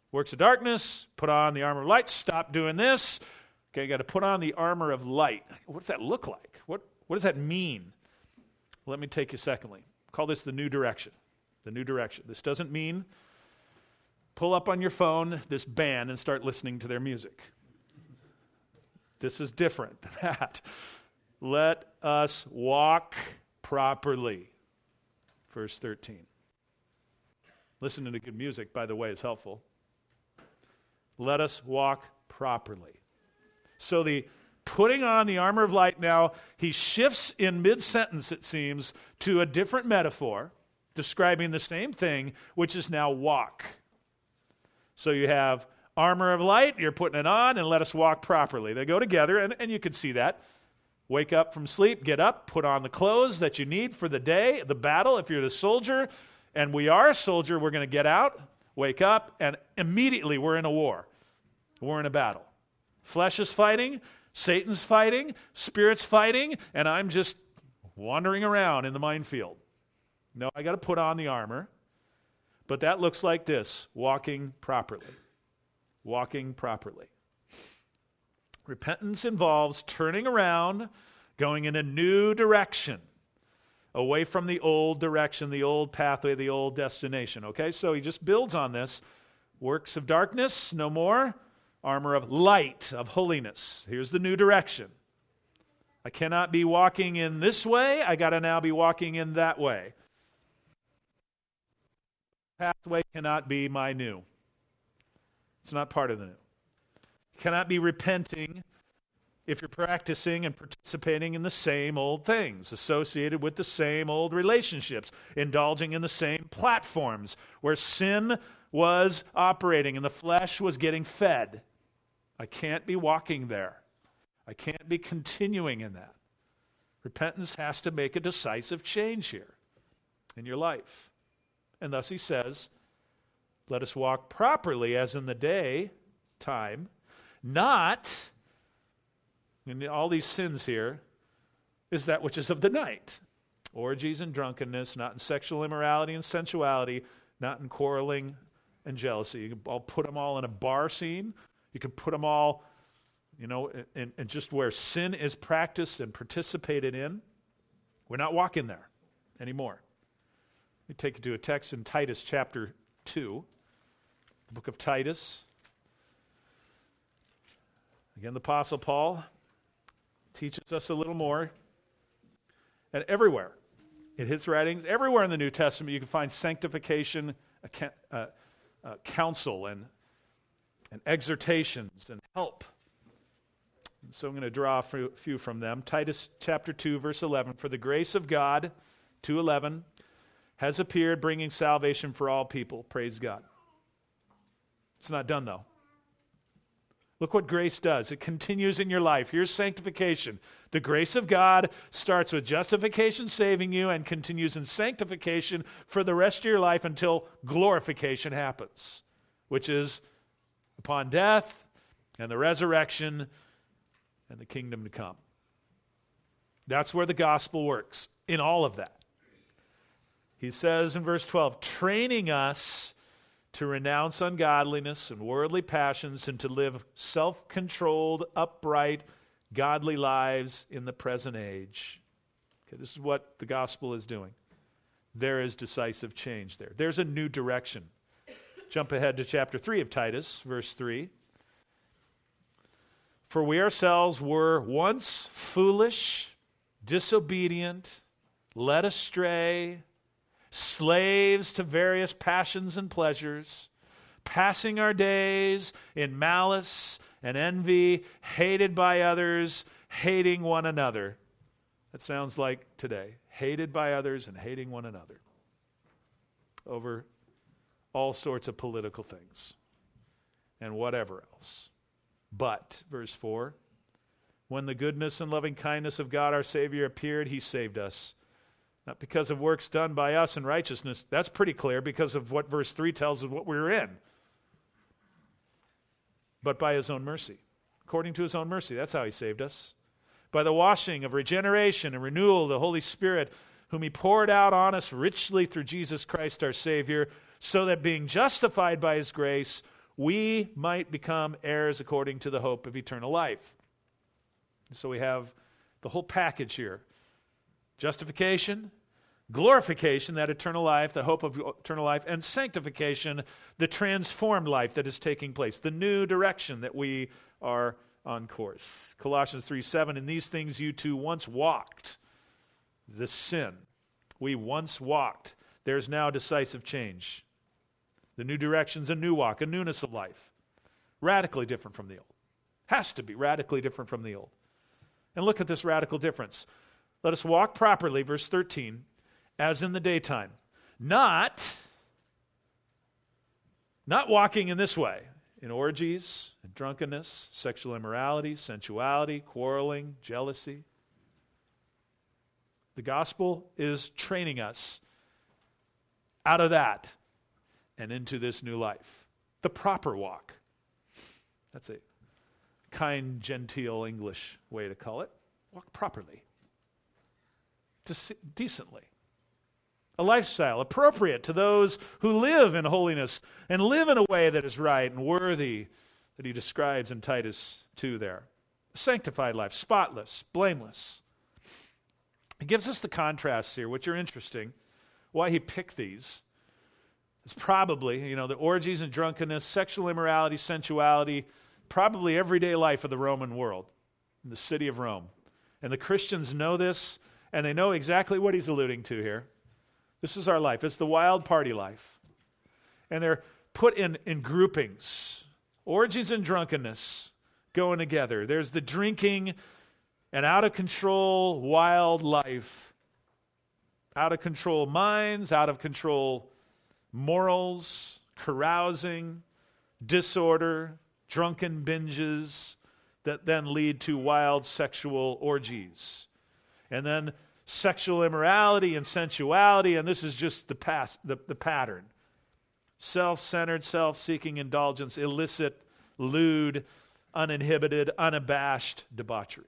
Works of darkness, put on the armor of light. Stop doing this. Okay, you got to put on the armor of light. What does that look like? What, what does that mean? Let me take you secondly. Call this the new direction. The new direction. This doesn't mean pull up on your phone this band and start listening to their music. This is different than that. Let us walk properly. Verse thirteen. Listening to good music, by the way, is helpful. Let us walk properly. So the putting on the armor of light now, he shifts in mid-sentence, it seems, to a different metaphor, describing the same thing, which is now walk. So you have armor of light, you're putting it on, and let us walk properly. They go together, and, and you can see that. Wake up from sleep, get up, put on the clothes that you need for the day, the battle, if you're the soldier. And we are a soldier, we're going to get out, wake up, and immediately we're in a war. We're in a battle. Flesh is fighting, Satan's fighting, Spirit's fighting, and I'm just wandering around in the minefield. No, I got to put on the armor. But that looks like this, walking properly. Walking properly. Repentance involves turning around, going in a new direction, away from the old direction, the old pathway, the old destination. Okay, so he just builds on this. Works of darkness, no more. Armor of light, of holiness. Here's the new direction. I cannot be walking in this way. I got to now be walking in that way. Pathway cannot be my new. It's not part of the new. Cannot be repenting if you're practicing and participating in the same old things, associated with the same old relationships, indulging in the same platforms where sin was operating and the flesh was getting fed. I can't be walking there. I can't be continuing in that. Repentance has to make a decisive change here in your life. And thus he says, let us walk properly as in the day time, not, in all these sins here, is that which is of the night. Orgies and drunkenness, not in sexual immorality and sensuality, not in quarreling and jealousy. You can all put them all in a bar scene. You can put them all, you know, in, in just where sin is practiced and participated in. We're not walking there anymore. Let me take you to a text in Titus chapter two, the book of Titus. Again, the Apostle Paul teaches us a little more. And everywhere in his writings, everywhere in the New Testament, you can find sanctification, uh, uh, counsel, and, and exhortations, and help. And so I'm going to draw a few from them. Titus chapter two, verse eleven. For the grace of God, two eleven, has appeared, bringing salvation for all people. Praise God. It's not done, though. Look what grace does. It continues in your life. Here's sanctification. The grace of God starts with justification, saving you, and continues in sanctification for the rest of your life until glorification happens, which is upon death and the resurrection and the kingdom to come. That's where the gospel works, in all of that. He says in verse twelve, training us to renounce ungodliness and worldly passions and to live self-controlled, upright, godly lives in the present age. Okay, this is what the gospel is doing. There is decisive change there. There's a new direction. Jump ahead to chapter three of Titus, verse three. For we ourselves were once foolish, disobedient, led astray, slaves to various passions and pleasures, passing our days in malice and envy, hated by others, hating one another. That sounds like today. Hated by others and hating one another over all sorts of political things and whatever else. But, verse four, when the goodness and loving kindness of God our Savior appeared, he saved us. Not because of works done by us in righteousness. That's pretty clear because of what verse three tells us what we were in. But by his own mercy. According to his own mercy. That's how he saved us. By the washing of regeneration and renewal of the Holy Spirit, whom he poured out on us richly through Jesus Christ our Savior, so that being justified by his grace, we might become heirs according to the hope of eternal life. So we have the whole package here. Justification, glorification, that eternal life, the hope of eternal life, and sanctification, the transformed life that is taking place, the new direction that we are on course. Colossians three seven, in these things you too once walked. The sin. We once walked. There's now decisive change. The new direction's a new walk, a newness of life. Radically different from the old. Has to be radically different from the old. And look at this radical difference. Let us walk properly, verse thirteen, as in the daytime. Not, not walking in this way, in orgies, in drunkenness, sexual immorality, sensuality, quarreling, jealousy. The gospel is training us out of that and into this new life. The proper walk. That's a kind, genteel English way to call it. Walk properly. Dece- decently. A lifestyle appropriate to those who live in holiness and live in a way that is right and worthy that he describes in Titus two there. A sanctified life, spotless, blameless. He gives us the contrasts here, which are interesting. Why he picked these is probably, you know, the orgies and drunkenness, sexual immorality, sensuality, probably everyday life of the Roman world, in the city of Rome. And the Christians know this, and they know exactly what he's alluding to here. This is our life. It's the wild party life. And they're put in, in groupings. Orgies and drunkenness going together. There's the drinking and out-of-control wild life. Out-of-control minds, out-of-control morals, carousing, disorder, drunken binges that then lead to wild sexual orgies. And then sexual immorality and sensuality, and this is just the past, the, the pattern. Self-centered, self-seeking indulgence, illicit, lewd, uninhibited, unabashed debauchery.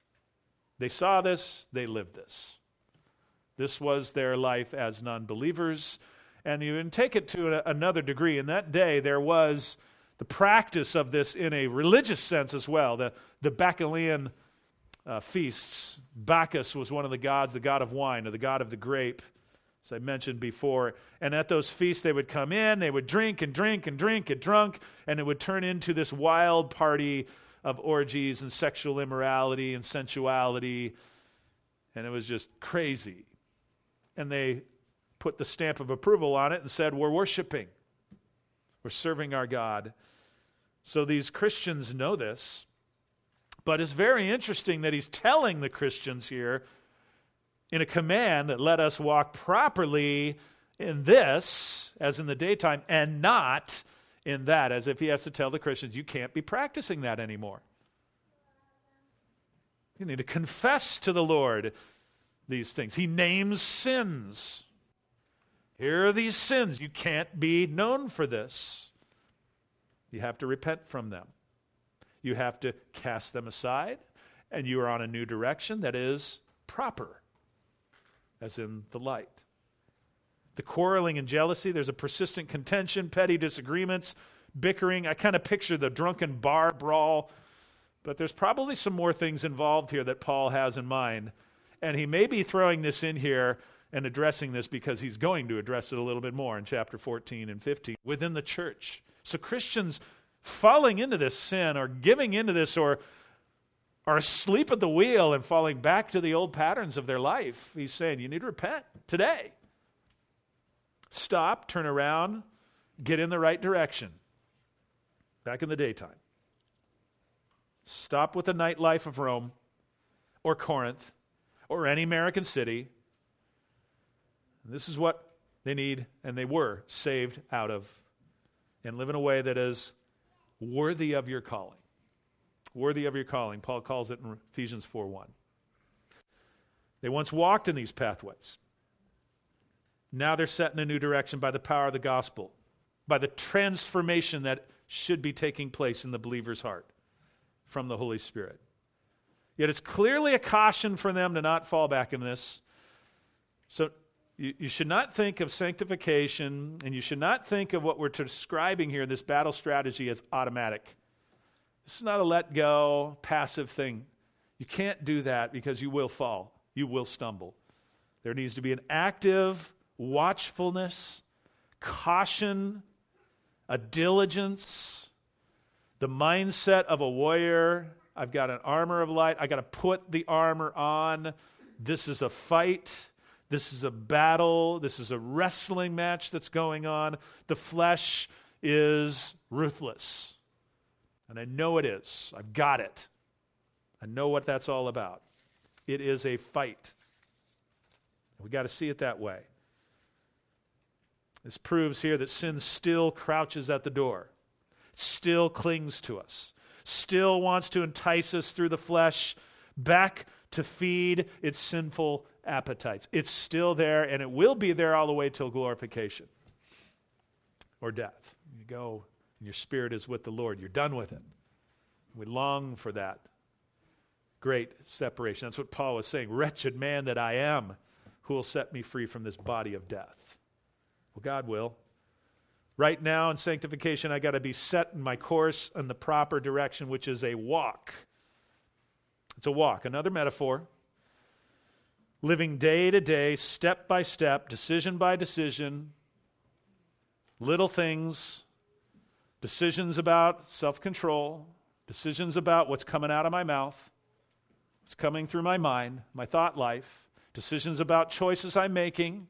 They saw this, they lived this. This was their life as non-believers. And you can take it to a, another degree. In that day, there was the practice of this in a religious sense as well. The, the Bacchanalian uh, feasts. Bacchus was one of the gods, the god of wine, or the god of the grape, as I mentioned before. And at those feasts, they would come in, they would drink and drink and drink and drunk, and it would turn into this wild party of orgies and sexual immorality and sensuality. And it was just crazy. And they put the stamp of approval on it and said, we're worshiping. We're serving our God. So these Christians know this. But it's very interesting that he's telling the Christians here in a command that let us walk properly in this, as in the daytime, and not in that, as if he has to tell the Christians, you can't be practicing that anymore. You need to confess to the Lord these things. He names sins. Here are these sins. You can't be known for this. You have to repent from them. You have to cast them aside, and you are on a new direction that is proper, as in the light. The quarreling and jealousy, there's a persistent contention, petty disagreements, bickering. I kind of picture the drunken bar brawl, but there's probably some more things involved here that Paul has in mind, and he may be throwing this in here and addressing this because he's going to address it a little bit more in chapter fourteen and fifteen within the church. So Christians falling into this sin or giving into this or are asleep at the wheel and falling back to the old patterns of their life, he's saying you need to repent today. Stop, turn around, get in the right direction. Back in the daytime. Stop with the nightlife of Rome or Corinth or any American city. This is what they need and they were saved out of. And live in a way that is worthy of your calling. Worthy of your calling. Paul calls it in Ephesians four one. They once walked in these pathways. Now they're set in a new direction by the power of the gospel, by the transformation that should be taking place in the believer's heart from the Holy Spirit. Yet it's clearly a caution for them to not fall back in this. So You, you should not think of sanctification, and you should not think of what we're describing here, this battle strategy, as automatic. This is not a let go, passive thing. You can't do that because you will fall. You will stumble. There needs to be an active watchfulness, caution, a diligence, the mindset of a warrior. I've got an armor of light. I got to put the armor on. This is a fight. This is a battle. This is a wrestling match that's going on. The flesh is ruthless. And I know it is. I've got it. I know what that's all about. It is a fight. We got to see it that way. This proves here that sin still crouches at the door, still clings to us, still wants to entice us through the flesh back to feed its sinful appetites. It's still there, and it will be there all the way till glorification or death. You go, and your spirit is with the Lord. You're done with it. We long for that great separation. That's what Paul was saying. Wretched man that I am, who will set me free from this body of death? Well, God will. Right now in sanctification, I got to be set in my course in the proper direction, which is a walk. It's a walk. Another metaphor. Living day to day, step by step, decision by decision, little things, decisions about self-control, decisions about what's coming out of my mouth, what's coming through my mind, my thought life, decisions about choices I'm making,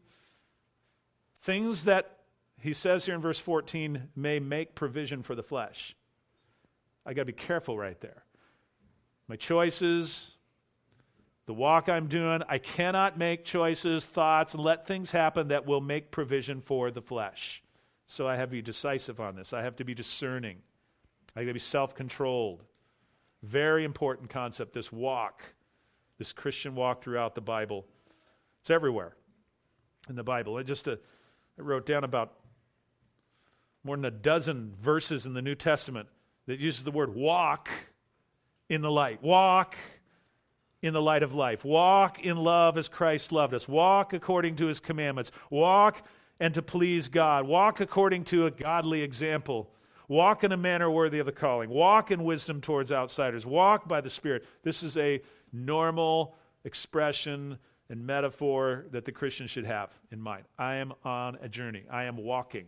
things that, he says here in verse fourteen, may make provision for the flesh. I got to be careful right there. My choices, the walk I'm doing, I cannot make choices, thoughts, and let things happen that will make provision for the flesh. So I have to be decisive on this. I have to be discerning. I have to be self-controlled. Very important concept, this walk, this Christian walk throughout the Bible. It's everywhere in the Bible. I just uh, I wrote down about more than a dozen verses in the New Testament that uses the word walk in the light. Walk in the light of life. Walk in love as Christ loved us. Walk according to his commandments. Walk and to please God. Walk according to a godly example. Walk in a manner worthy of the calling. Walk in wisdom towards outsiders. Walk by the Spirit. This is a normal expression and metaphor that the Christian should have in mind. I am on a journey. I am walking.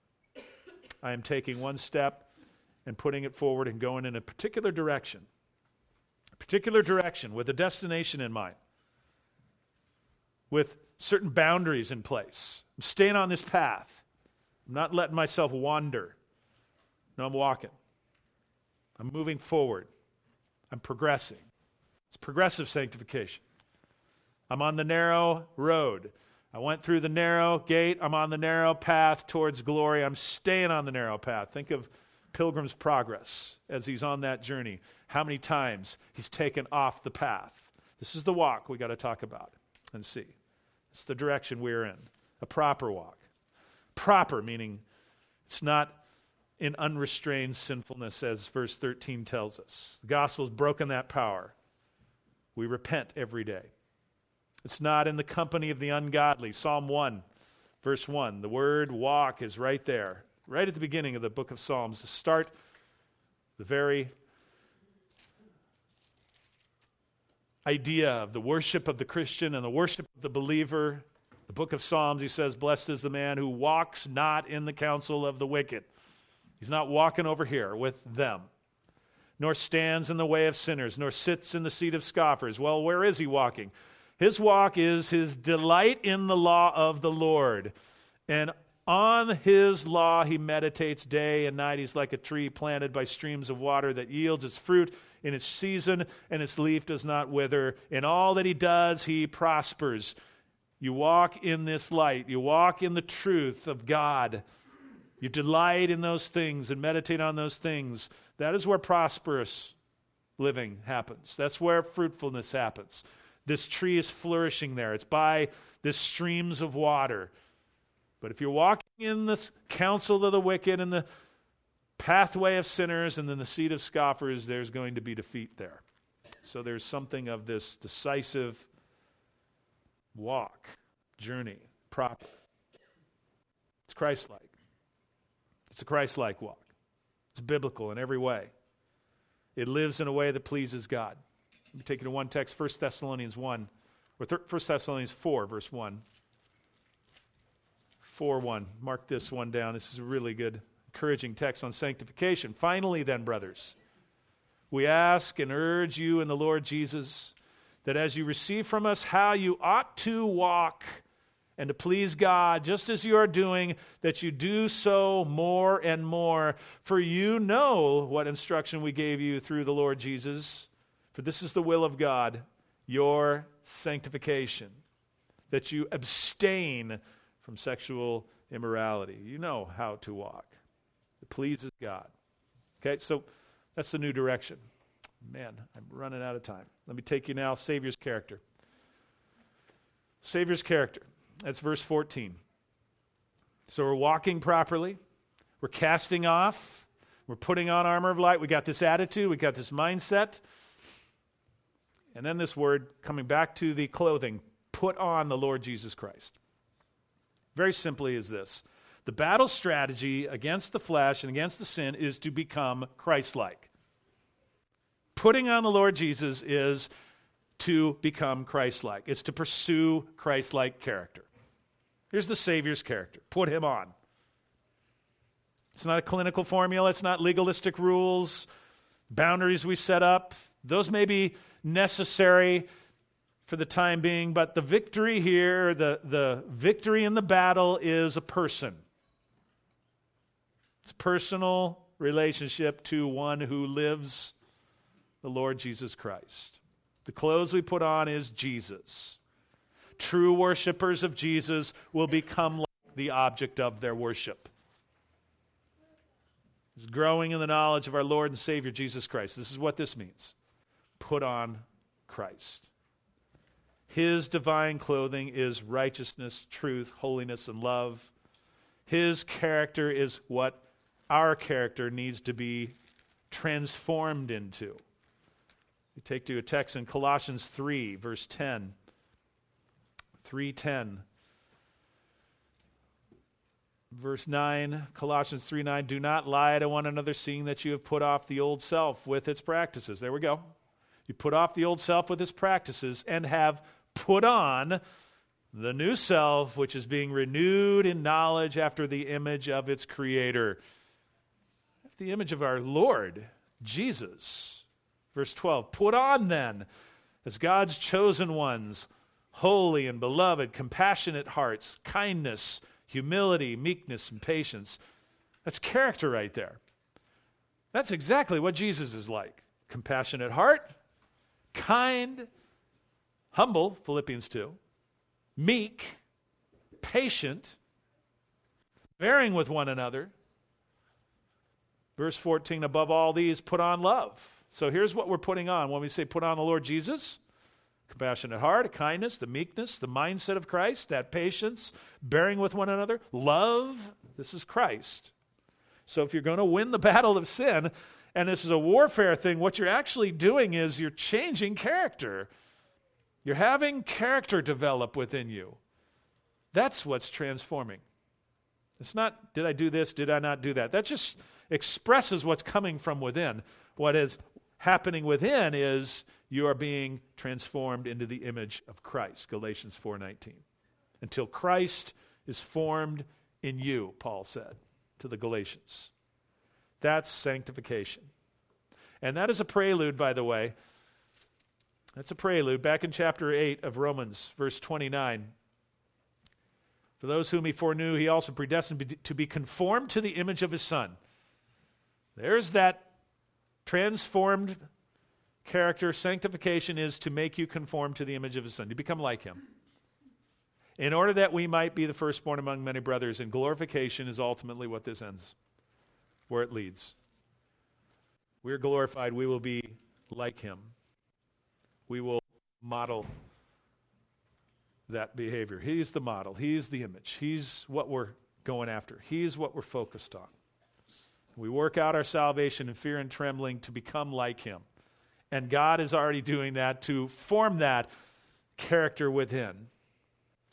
I am taking one step and putting it forward and going in a particular direction. A particular direction with a destination in mind. With certain boundaries in place. I'm staying on this path. I'm not letting myself wander. No, I'm walking. I'm moving forward. I'm progressing. It's progressive sanctification. I'm on the narrow road. I went through the narrow gate. I'm on the narrow path towards glory. I'm staying on the narrow path. Think of Pilgrim's Progress as he's on that journey. How many times he's taken off the path. This is the walk we got to talk about and see. It's the direction we're in. A proper walk. Proper meaning it's not in unrestrained sinfulness, as verse thirteen tells us. The gospel's broken that power. We repent every day. It's not in the company of the ungodly. Psalm one, verse one. The word walk is right there, right at the beginning of the book of Psalms. To start the very idea of the worship of the Christian and the worship of the believer. The book of Psalms, he says, blessed is the man who walks not in the counsel of the wicked. He's not walking over here with them. Nor stands in the way of sinners, nor sits in the seat of scoffers. Well, where is he walking? His walk is his delight in the law of the Lord. And on his law he meditates day and night. He's like a tree planted by streams of water that yields its fruit in its season, and its leaf does not wither. In all that he does, he prospers. You walk in this light. You walk in the truth of God. You delight in those things and meditate on those things. That is where prosperous living happens. That's where fruitfulness happens. This tree is flourishing there. It's by the streams of water. But if you're walking in the counsel of the wicked and the pathway of sinners and then the seat of scoffers, there's going to be defeat there. So there's something of this decisive walk, journey proper. It's Christ-like. It's a Christ-like walk. It's biblical in every way. It lives in a way that pleases God. Let me take you to one text, First Thessalonians one, or First Thessalonians four, verse one. four one. Mark this one down. This is a really good, encouraging text on sanctification. Finally then, brothers, we ask and urge you in the Lord Jesus that as you receive from us how you ought to walk and to please God, just as you are doing, that you do so more and more. For you know what instruction we gave you through the Lord Jesus. For this is the will of God, your sanctification, that you abstain from sexual immorality. You know how to walk. It pleases God. Okay, so that's the new direction. Man, I'm running out of time. Let me take you now, Savior's character. Savior's character. That's verse fourteen. So we're walking properly. We're casting off. We're putting on armor of light. We got this attitude. We got this mindset. And then this word coming back to the clothing. Put on the Lord Jesus Christ. Very simply is this. The battle strategy against the flesh and against the sin is to become Christ-like. Putting on the Lord Jesus is to become Christ-like. It's to pursue Christ-like character. Here's the Savior's character. Put him on. It's not a clinical formula. It's not legalistic rules, boundaries we set up. Those may be necessary for the time being, but the victory here, the, the victory in the battle is a person. It's a personal relationship to one who lives, the Lord Jesus Christ. The clothes we put on is Jesus. True worshipers of Jesus will become like the object of their worship. It's growing in the knowledge of our Lord and Savior Jesus Christ. This is what this means. Put on Christ. His divine clothing is righteousness, truth, holiness, and love. His character is what our character needs to be transformed into. We take to a text in Colossians three, verse ten. three ten. Verse nine, Colossians three nine, do not lie to one another, seeing that you have put off the old self with its practices. There we go. You put off the old self with its practices and have put on the new self, which is being renewed in knowledge after the image of its creator. The image of our Lord, Jesus. Verse twelve, put on then, as God's chosen ones, holy and beloved, compassionate hearts, kindness, humility, meekness, and patience. That's character right there. That's exactly what Jesus is like. Compassionate heart, kind, humble, Philippians two, meek, patient, bearing with one another. Verse fourteen, above all these, put on love. So here's what we're putting on when we say put on the Lord Jesus. Compassionate heart, a kindness, the meekness, the mindset of Christ, that patience, bearing with one another, love. This is Christ. So if you're going to win the battle of sin, and this is a warfare thing, what you're actually doing is you're changing character. You're having character develop within you. That's what's transforming. It's not, did I do this, did I not do that? That just expresses what's coming from within. What is happening within is you are being transformed into the image of Christ, Galatians four nineteen. Until Christ is formed in you, Paul said to the Galatians. That's sanctification. And that is a prelude, by the way. That's a prelude. Back in chapter eight of Romans, verse twenty-nine. For those whom he foreknew, he also predestined to be conformed to the image of his Son. There's that transformed character. Sanctification is to make you conform to the image of his Son, to become like him. In order that we might be the firstborn among many brothers, and glorification is ultimately what this ends, where it leads. We're glorified, we will be like him. We will model that behavior. He's the model. He's the image. He's what we're going after. He's what we're focused on. We work out our salvation in fear and trembling to become like him. And God is already doing that to form that character within,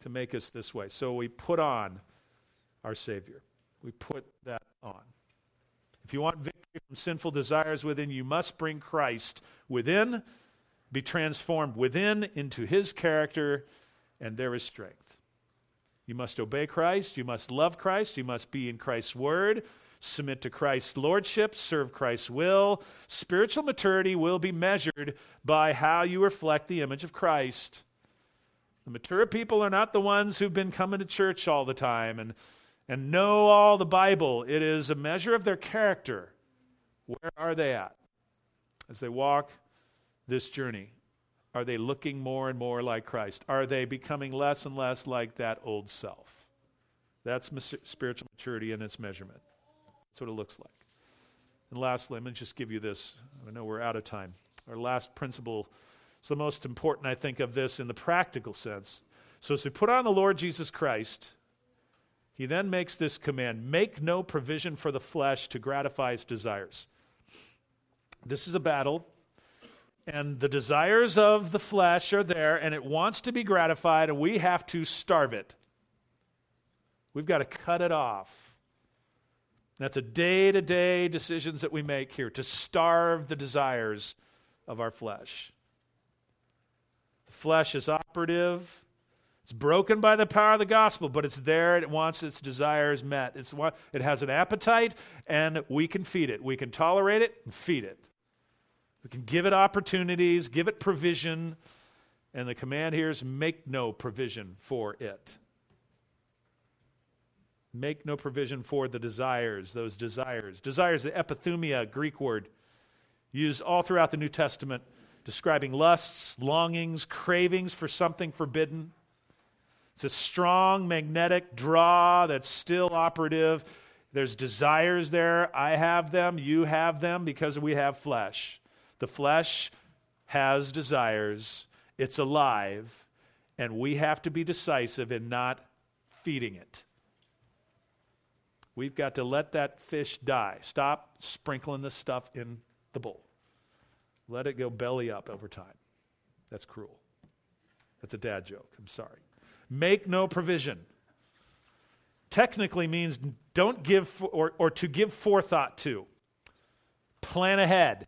to make us this way. So we put on our Savior. We put that on. If you want victory from sinful desires within, you must bring Christ within, be transformed within into his character, and there is strength. You must obey Christ. You must love Christ. You must be in Christ's word, submit to Christ's lordship, serve Christ's will. Spiritual maturity will be measured by how you reflect the image of Christ. The mature people are not the ones who've been coming to church all the time and, and know all the Bible. It is a measure of their character. Where are they at as they walk this journey? Are they looking more and more like Christ? Are they becoming less and less like that old self? That's spiritual maturity in its measurement. That's what it looks like. And lastly, let me just give you this. I know we're out of time. Our last principle is the most important, I think, of this in the practical sense. So as we put on the Lord Jesus Christ, he then makes this command: make no provision for the flesh to gratify its desires. This is a battle, and the desires of the flesh are there, and it wants to be gratified, and we have to starve it. We've got to cut it off. That's a day-to-day decisions that we make here, to starve the desires of our flesh. The flesh is operative. It's broken by the power of the gospel, but it's there and it wants its desires met. It's, it has an appetite, and we can feed it. We can tolerate it and feed it. We can give it opportunities, give it provision, and the command here is make no provision for it. Make no provision for the desires, those desires. Desires, the epithumia, Greek word, used all throughout the New Testament, describing lusts, longings, cravings for something forbidden. It's a strong magnetic draw that's still operative. There's desires there. I have them, you have them, because we have flesh. The flesh has desires. It's alive, and we have to be decisive in not feeding it. We've got to let that fish die. Stop sprinkling the stuff in the bowl. Let it go belly up over time. That's cruel. That's a dad joke. I'm sorry. Make no provision. Technically means don't give, or, or to give forethought to. Plan ahead.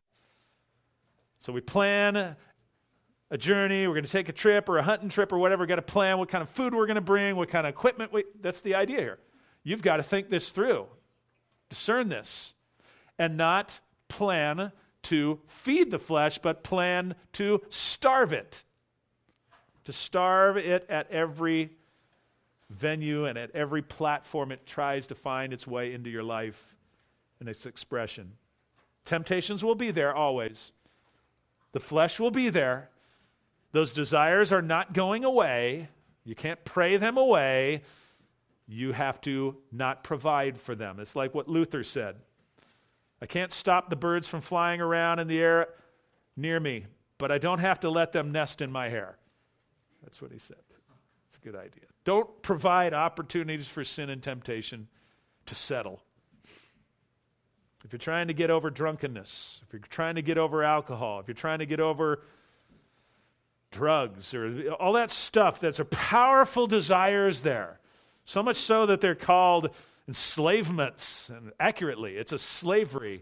So we plan a journey. We're going to take a trip or a hunting trip or whatever. We've got to plan what kind of food we're going to bring, what kind of equipment. We, that's the idea here. You've got to think this through, discern this, and not plan to feed the flesh, but plan to starve it. To starve it at every venue and at every platform it tries to find its way into your life and its expression. Temptations will be there always. The flesh will be there. Those desires are not going away. You can't pray them away. You have to not provide for them. It's like what Luther said. I can't stop the birds from flying around in the air near me, but I don't have to let them nest in my hair. That's what he said. It's a good idea. Don't provide opportunities for sin and temptation to settle. If you're trying to get over drunkenness, if you're trying to get over alcohol, if you're trying to get over drugs or all that stuff, that's a powerful desires there. So much so that they're called enslavements, and accurately, it's a slavery.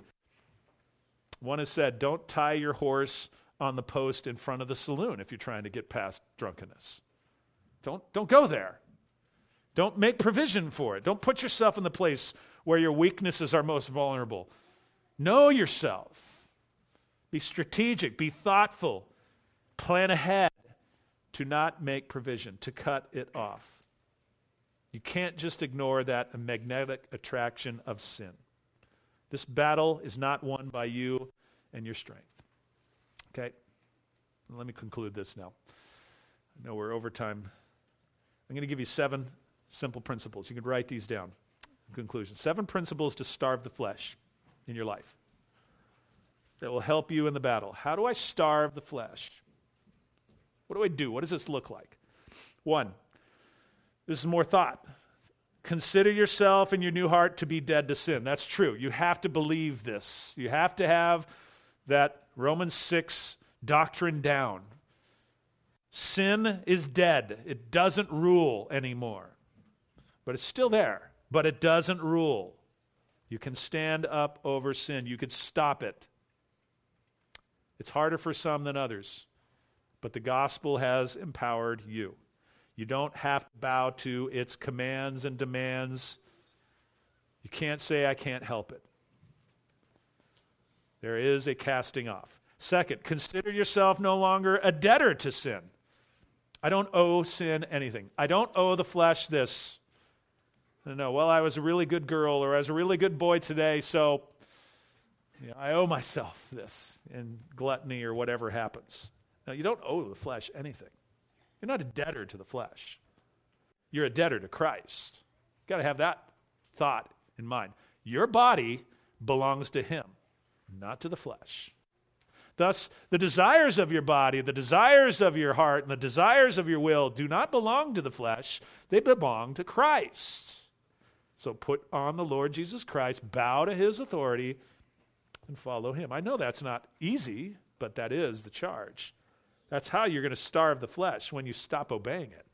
One has said, don't tie your horse on the post in front of the saloon if you're trying to get past drunkenness. Don't, don't go there. Don't make provision for it. Don't put yourself in the place where your weaknesses are most vulnerable. Know yourself. Be strategic. Be thoughtful. Plan ahead to not make provision, to cut it off. You can't just ignore that magnetic attraction of sin. This battle is not won by you and your strength. Okay? Let me conclude this now. I know we're over time. I'm going to give you seven simple principles. You can write these down. In conclusion, seven principles to starve the flesh in your life that will help you in the battle. How do I starve the flesh? What do I do? What does this look like? One, this is more thought. Consider yourself and your new heart to be dead to sin. That's true. You have to believe this. You have to have that Romans six doctrine down. Sin is dead. It doesn't rule anymore. But it's still there. But it doesn't rule. You can stand up over sin. You can stop it. It's harder for some than others. But the gospel has empowered you. You don't have to bow to its commands and demands. You can't say, I can't help it. There is a casting off. Second, consider yourself no longer a debtor to sin. I don't owe sin anything. I don't owe the flesh this. I don't know, well, I was a really good girl or I was a really good boy today, so you know, I owe myself this in gluttony or whatever happens. No, you don't owe the flesh anything. You're not a debtor to the flesh. You're a debtor to Christ. You've got to have that thought in mind. Your body belongs to him, not to the flesh. Thus, the desires of your body, the desires of your heart, and the desires of your will do not belong to the flesh. They belong to Christ. So put on the Lord Jesus Christ, bow to his authority, and follow him. I know that's not easy, but that is the charge. That's how you're going to starve the flesh, when you stop obeying it.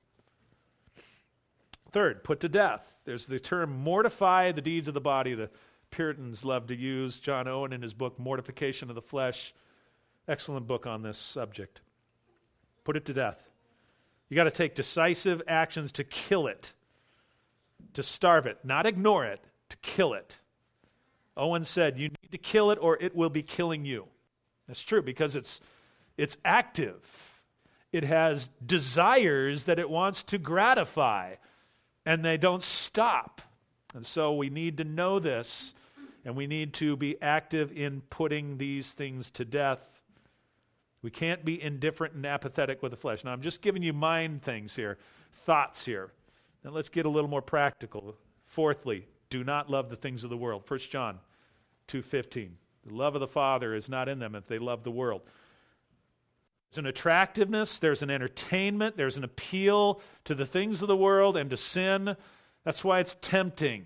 Third, put to death. There's the term mortify the deeds of the body. The Puritans love to use. John Owen in his book, Mortification of the Flesh. Excellent book on this subject. Put it to death. You got to take decisive actions to kill it, to starve it, not ignore it, to kill it. Owen said, you need to kill it or it will be killing you. That's true because it's it's active. It has desires that it wants to gratify, and they don't stop. And so we need to know this, and we need to be active in putting these things to death. We can't be indifferent and apathetic with the flesh. Now, I'm just giving you mind things here, thoughts here. Now, let's get a little more practical. Fourthly, do not love the things of the world. First John two fifteen. The love of the Father is not in them if they love the world. There's an attractiveness, there's an entertainment, there's an appeal to the things of the world and to sin. That's why it's tempting.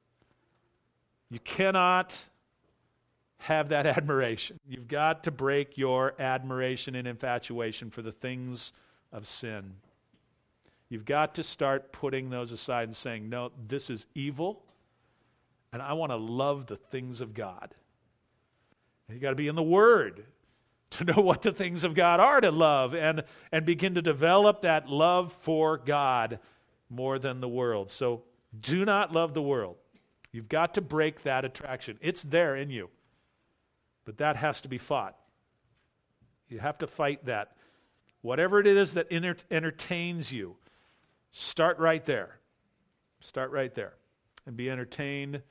You cannot have that admiration. You've got to break your admiration and infatuation for the things of sin. You've got to start putting those aside and saying, no, this is evil, and I want to love the things of God. And you've got to be in the Word to know what the things of God are to love and, and begin to develop that love for God more than the world. So do not love the world. You've got to break that attraction. It's there in you. But that has to be fought. You have to fight that. Whatever it is that enter- entertains you, start right there. Start right there. And be entertained,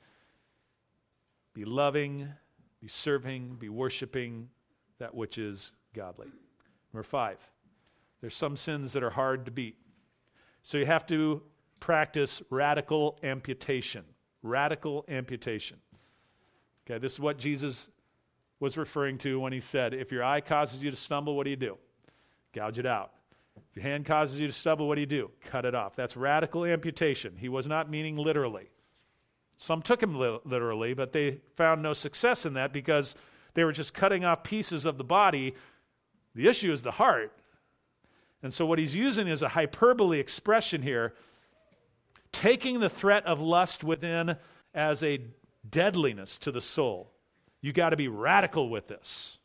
be loving, be serving, be worshiping that which is godly. Number five, there's some sins that are hard to beat. So you have to practice radical amputation. Radical amputation. Okay, this is what Jesus was referring to when he said, if your eye causes you to stumble, what do you do? Gouge it out. If your hand causes you to stumble, what do you do? Cut it off. That's radical amputation. He was not meaning literally. Some took him li- literally, but they found no success in that because they were just cutting off pieces of the body. The issue is the heart. And so what he's using is a hyperbole expression here, taking the threat of lust within as a deadliness to the soul. You got to be radical with this.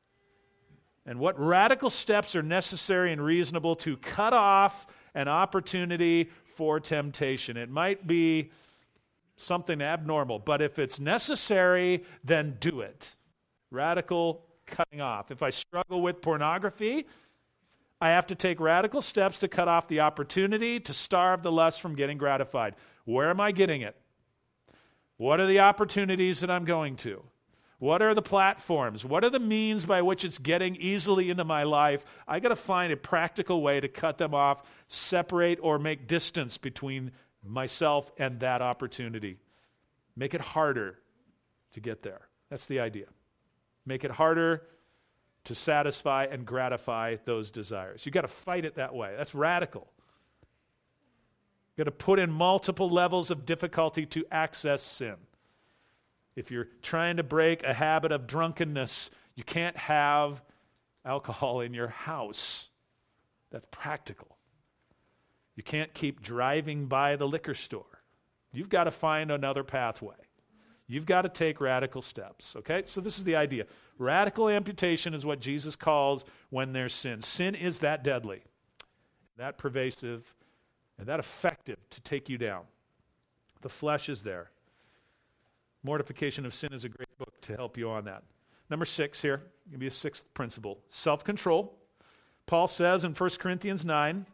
And what radical steps are necessary and reasonable to cut off an opportunity for temptation? It might be something abnormal, but if it's necessary, then do it. Radical cutting off. If I struggle with pornography, I have to take radical steps to cut off the opportunity to starve the lust from getting gratified. Where am I getting it? What are the opportunities that I'm going to? What are the platforms? What are the means by which it's getting easily into my life? I got to find a practical way to cut them off, separate or make distance between myself and that opportunity. Make it harder to get there. That's the idea. Make it harder to satisfy and gratify those desires. You've got to fight it that way. That's radical. You've got to put in multiple levels of difficulty to access sin. If you're trying to break a habit of drunkenness, you can't have alcohol in your house. That's practical. You can't keep driving by the liquor store. You've got to find another pathway. You've got to take radical steps, okay? So this is the idea. Radical amputation is what Jesus calls when there's sin. Sin is that deadly, that pervasive, and that effective to take you down. The flesh is there. Mortification of Sin is a great book to help you on that. Number six here, give me a sixth principle, self-control. Paul says in First Corinthians nine,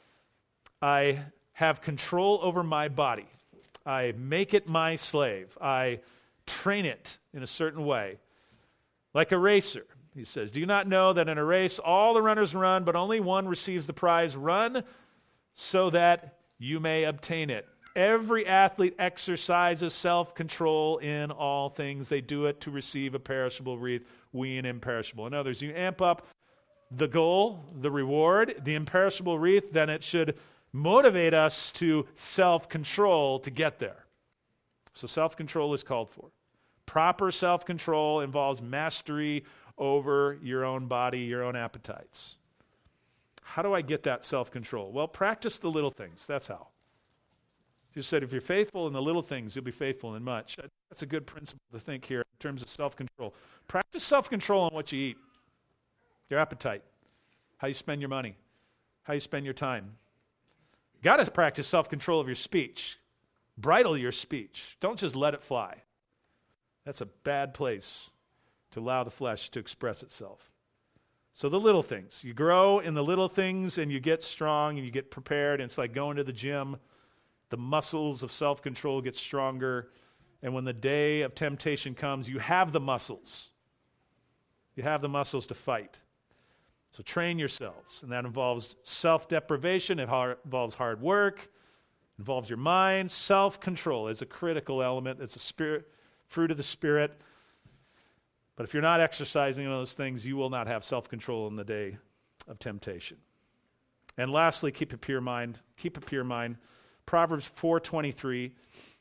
I have control over my body. I make it my slave. I train it in a certain way. Like a racer, he says, do you not know that in a race all the runners run, but only one receives the prize? Run so that you may obtain it. Every athlete exercises self-control in all things. They do it to receive a perishable wreath, we an imperishable. In other words, you amp up the goal, the reward, the imperishable wreath, then it should motivate us to self-control to get there. So self-control is called for. Proper self-control involves mastery over your own body, your own appetites. How do I get that self-control? Well, practice the little things. That's how. Jesus said, if you're faithful in the little things, you'll be faithful in much. That's a good principle to think here in terms of self-control. Practice self-control on what you eat, your appetite, how you spend your money, how you spend your time. You've got to practice self-control of your speech. Bridle your speech. Don't just let it fly. That's a bad place to allow the flesh to express itself. So the little things. You grow in the little things and you get strong and you get prepared. And it's like going to the gym. The muscles of self-control get stronger. And when the day of temptation comes, you have the muscles. You have the muscles to fight. So train yourselves. And that involves self-deprivation. It har- involves hard work. It involves your mind. Self-control is a critical element. It's a spirit, fruit of the Spirit. But if you're not exercising those things, you will not have self-control in the day of temptation. And lastly, keep a pure mind. Keep a pure mind. Proverbs four twenty-three.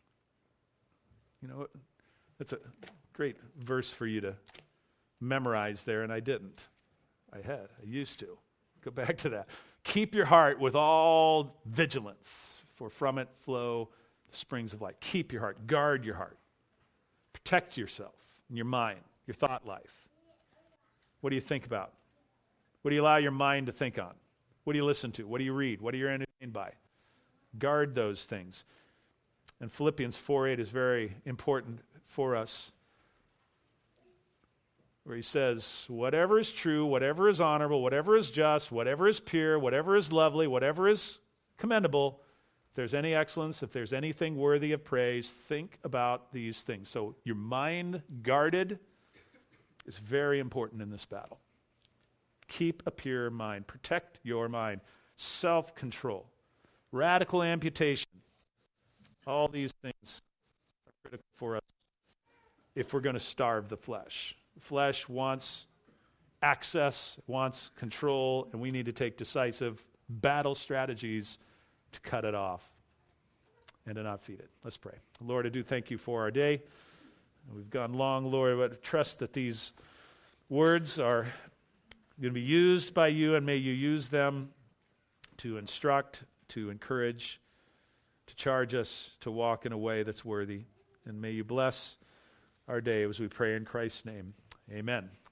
You know, that's a great verse for you to memorize there, and I didn't. I had. I used to. Go back to that. Keep your heart with all vigilance, for from it flow the springs of life. Keep your heart. Guard your heart. Protect yourself and your mind, your thought life. What do you think about? What do you allow your mind to think on? What do you listen to? What do you read? What are you entertained by? Guard those things. And Philippians four eight is very important for us, where he says, whatever is true, whatever is honorable, whatever is just, whatever is pure, whatever is lovely, whatever is commendable, if there's any excellence, if there's anything worthy of praise, think about these things. So your mind guarded is very important in this battle. Keep a pure mind. Protect your mind. Self-control. Radical amputation. All these things are critical for us if we're going to starve the flesh. The flesh wants access, wants control, and we need to take decisive battle strategies to cut it off and to not feed it. Let's pray. Lord, I do thank you for our day. We've gone long, Lord, but I trust that these words are going to be used by you, and may you use them to instruct, to encourage, to charge us to walk in a way that's worthy. And may you bless our day as we pray in Christ's name. Amen.